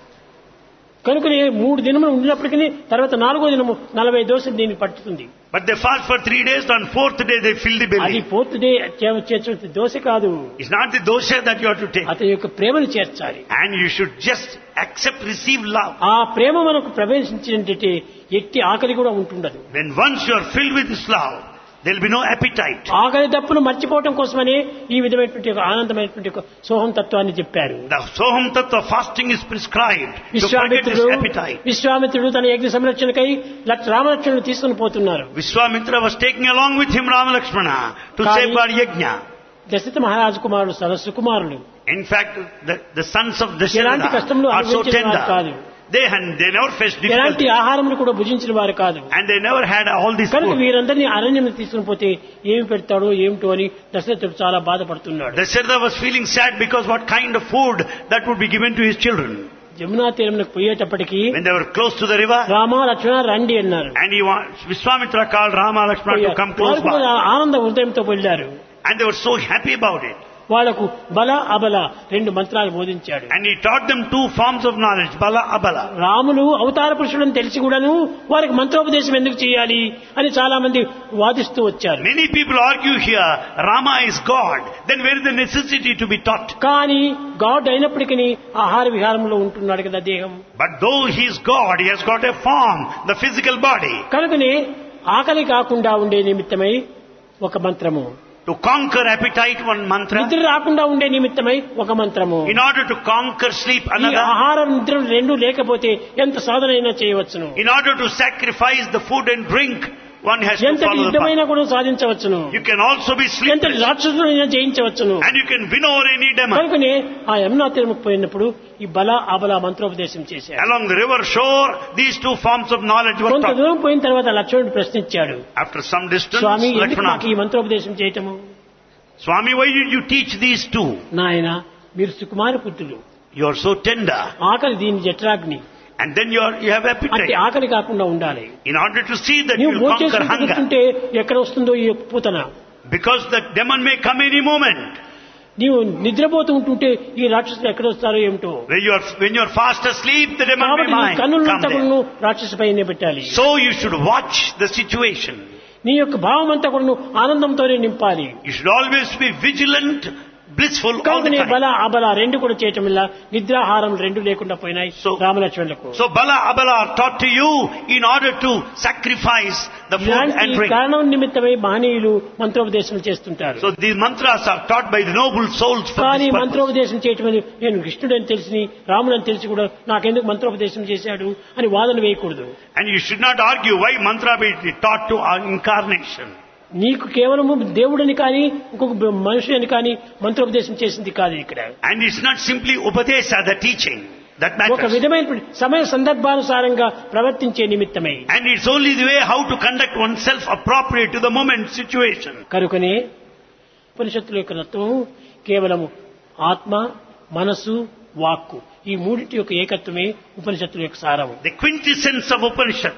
కనుకనే 3 దినములు ఉండినప్పటికీ తర్వాత 4వ దినము 40 దోషలు దీనికి పట్టుతుంది.
But they fast for 3 days, on 4th day they fill the
అది
belly.
4th డే చేర్చే దోష కాదు.
It's not the dosha that you have to take.
అతని యొక్క ప్రేమను చేర్చాలి.
And you should just accept, receive love.
ఆ ప్రేమ మనకు ప్రవేశించినట్టే ఎట్టి ఆకలి కూడా ఉంటుండదు.
When once you are filled with this love, there will be no appetite.
ఆకలి దప్పును మర్చిపోవటం కోసమనే ఈ విధమైనటువంటి ఒక ఆనందమైనటువంటి ఒక సోహం తత్వాన్ని చెప్పారు.
The Soham Tattva fasting is prescribed to forget this appetite.
విశ్వామిత్రుడు తన యజ్ఞ సంరక్షణకై రామలక్ష్మణుడు తీసుకుని పోతున్నారు.
Vishwamitra was taking along with him Rama Lakshmana to safeguard Yajna.
Dasharatha మహారాజు కుమారుడు సరస్సు కుమారుడు.
In fact, the sons of
ఎలాంటి
Dasharatha
కష్టములు
are so
అనుభవించిన వారు కాదు.
tender. They never faced
ఎలాంటి
difficulty.
ఆహారములు కూడా భుజించిన వారు కాదు.
And they never had all this
కనుక
food.
వీరందరినీ అరణ్యం తీసుకుని పోతే ఏమి పెడతాడో ఏమిటో అని దశరథుడు చాలా బాధపడుతున్నాడు.
Dasharatha was feeling sad because what kind of food that would be given to his children.
Jamuna తీరంలోకి పోయేటప్పటికి
When they were close to the river,
Rama Lakshmana రండి అన్నారు.
and Vishwamitra called Rama Lakshmana to come close
వారు కూడా
by.
ఆనంద హృదయంతో వెళ్ళారు.
And they were so happy about it.
వాళ్లకు బల అబల 2 మంత్రాలు బోధించాడు.
And he taught them 2 forms of knowledge, Bala, Abala.
Ramulu అవతార పురుషుడని తెలిసి కూడాను వారికి మంత్రోపదేశం ఎందుకు చేయాలి అని చాలా మంది వాదిస్తూ వచ్చారు.
Many people argue here, Rama is God. Then where is the necessity to be taught?
కానీ గాడ్ అయినప్పటికీ ఆహార విహారంలో ఉంటున్నాడు కదా దేహం.
But though he is God, he has got a form, the physical body.
కనుకనే ఆకలి కాకుండా ఉండే నిమిత్తమై ఒక మంత్రము,
To conquer appetite, one mantra.
నిద్ర రాకుండా ఉండే నిమిత్తమై ఒక మంత్రము.
In order to conquer sleep,
ఈ
another.
ఆహారం నిద్ర రెండు లేకపోతే ఎంత సాధనైనా చేయవచ్చును.
In order to sacrifice the food and drink, one has to
ఎంతటి
follow the
యుద్ధమైనా
path.
కూడా సాధించవచ్చును.
You can also be
ఎంతటి
sleepless.
రాక్షసులైనా జయించవచ్చును.
And you can win over any demon.
కనుకనే ఆ యమునా తీరముకు పోయినప్పుడు ఈ బల అబల మంత్రోపదేశం చేశారు.
Along the river shore, these 2 forms of knowledge were
కొంత
taught.
దూరం పోయిన తర్వాత లక్ష్మణుడు ప్రశ్నించాడు,
After some distance,
స్వామి ఎందుకు నాకు
Lakshmana,
ఈ మంత్రోపదేశం చేయటము?
Swami, why did you teach these 2?
నాయన మీరు సుకుమార పుత్రులు,
You are so tender.
ఆకలి దీని జఠరాగ్ని,
And then you have
అంటే
appetite.
ఆకలి కాకుండా ఉండాలి.
In order to see that you
నువ్వు
will conquer
భోజనం
hunger.
కూర్చుంటే ఎక్కడ వస్తుందో ఈ Putana,
Because the demon may come any moment.
నీవు నిద్రపోతూ ఉంటుంటే ఈ రాక్షసులు ఎక్కడ వస్తారో ఏమిటో.
When you are fast asleep, the demon may
కాబట్టి నీ
come
కన్నులంతా
there.
కూడా రాక్షసు పైనే పెట్టాలి.
So you should watch the situation.
నీ యొక్క భావం అంతా కూడా ఆనందంతోనే నింపాలి.
You should always be vigilant, blissful all
కనుక
the
నీ
time.
బల అబల రెండు కూడా చేయటం వల్ల నిద్రాహారం రెండు లేకుండా పోయినాయి రామలక్ష్మణులకు.
So Bala, Abala are taught to you in order to sacrifice the food and
ఇలాంటి
drink.
కారణం నిమిత్తమై మహనీయులు మంత్రోపదేశం చేస్తుంటారు.
So these mantras are taught by the noble souls for
కానీ
this purpose.
మంత్రోపదేశం చేయటం అని నేను కృష్ణుడని తెలిసి రాముడని తెలిసి కూడా నాకెందుకు మంత్రోపదేశం చేశాడు అని వాదన వేయకూడదు.
And you should not argue why mantra be taught to our incarnation.
నీకు కేవలము దేవుడని కానీ ఇంకొక మనిషి అని కానీ మంత్రోపదేశం చేసింది కాదు ఇక్కడ.
And it's not simply upadesha, the teaching, that
ఒక
matters.
విధమైన సమయ సందర్భానుసారంగా ప్రవర్తించే నిమిత్తమై.
And it's only the way how to conduct oneself appropriate to the moment situation.
కనుకనే ఉపనిషత్తుల యొక్క తత్వం కేవలము ఆత్మ, మనసు, వాక్కు ఈ మూడింటి యొక్క ఏకత్వమే ఉపనిషత్తుల యొక్క సారము.
The quintessence of Upanishad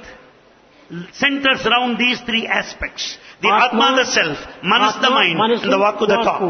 centers around these 3 aspects. The Atma, the self, Manas, the mind, and the Vakku, the thought.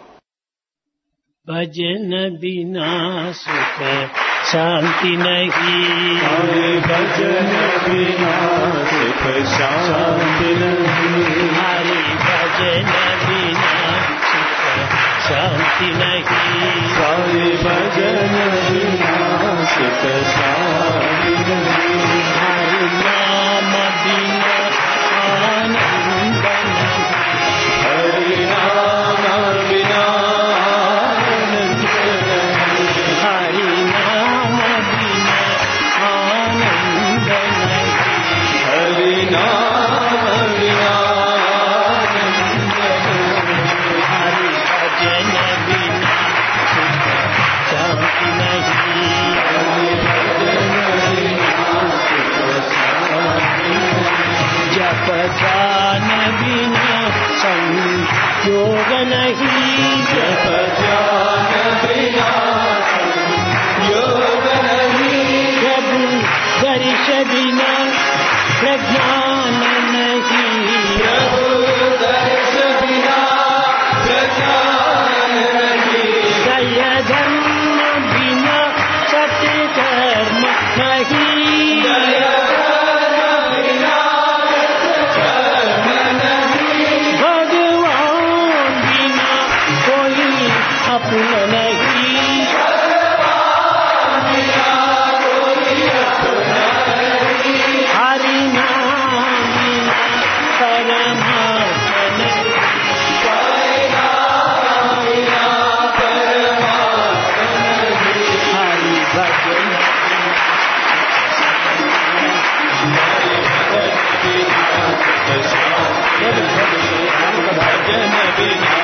भजन बिना सुख शांति नहीं,
भजन बिना सुख शांति नहीं,
हरि भजन बिना सुख शांति नहीं,
हरि भजन बिना सुख शांति नहीं,
हरि नाम बिना आनंद नहीं,
हरि नाम बिना आनंद नहीं,
हरि नाम बिना आनंद नहीं,
हरि नाम बिना आनंद नहीं,
हरि भजन बिना सुख शांति नहीं, जप ध्यान बिना संयोग नहीं,
जप ध्यान बिना योग नहीं,
प्रभु दर्श बिना प्रज्ञान नहीं,
प्रभु दर्श बिना
पुन नहीं हरि नाम बिना परमात्मा नहीं हरि भजन
भजन बिना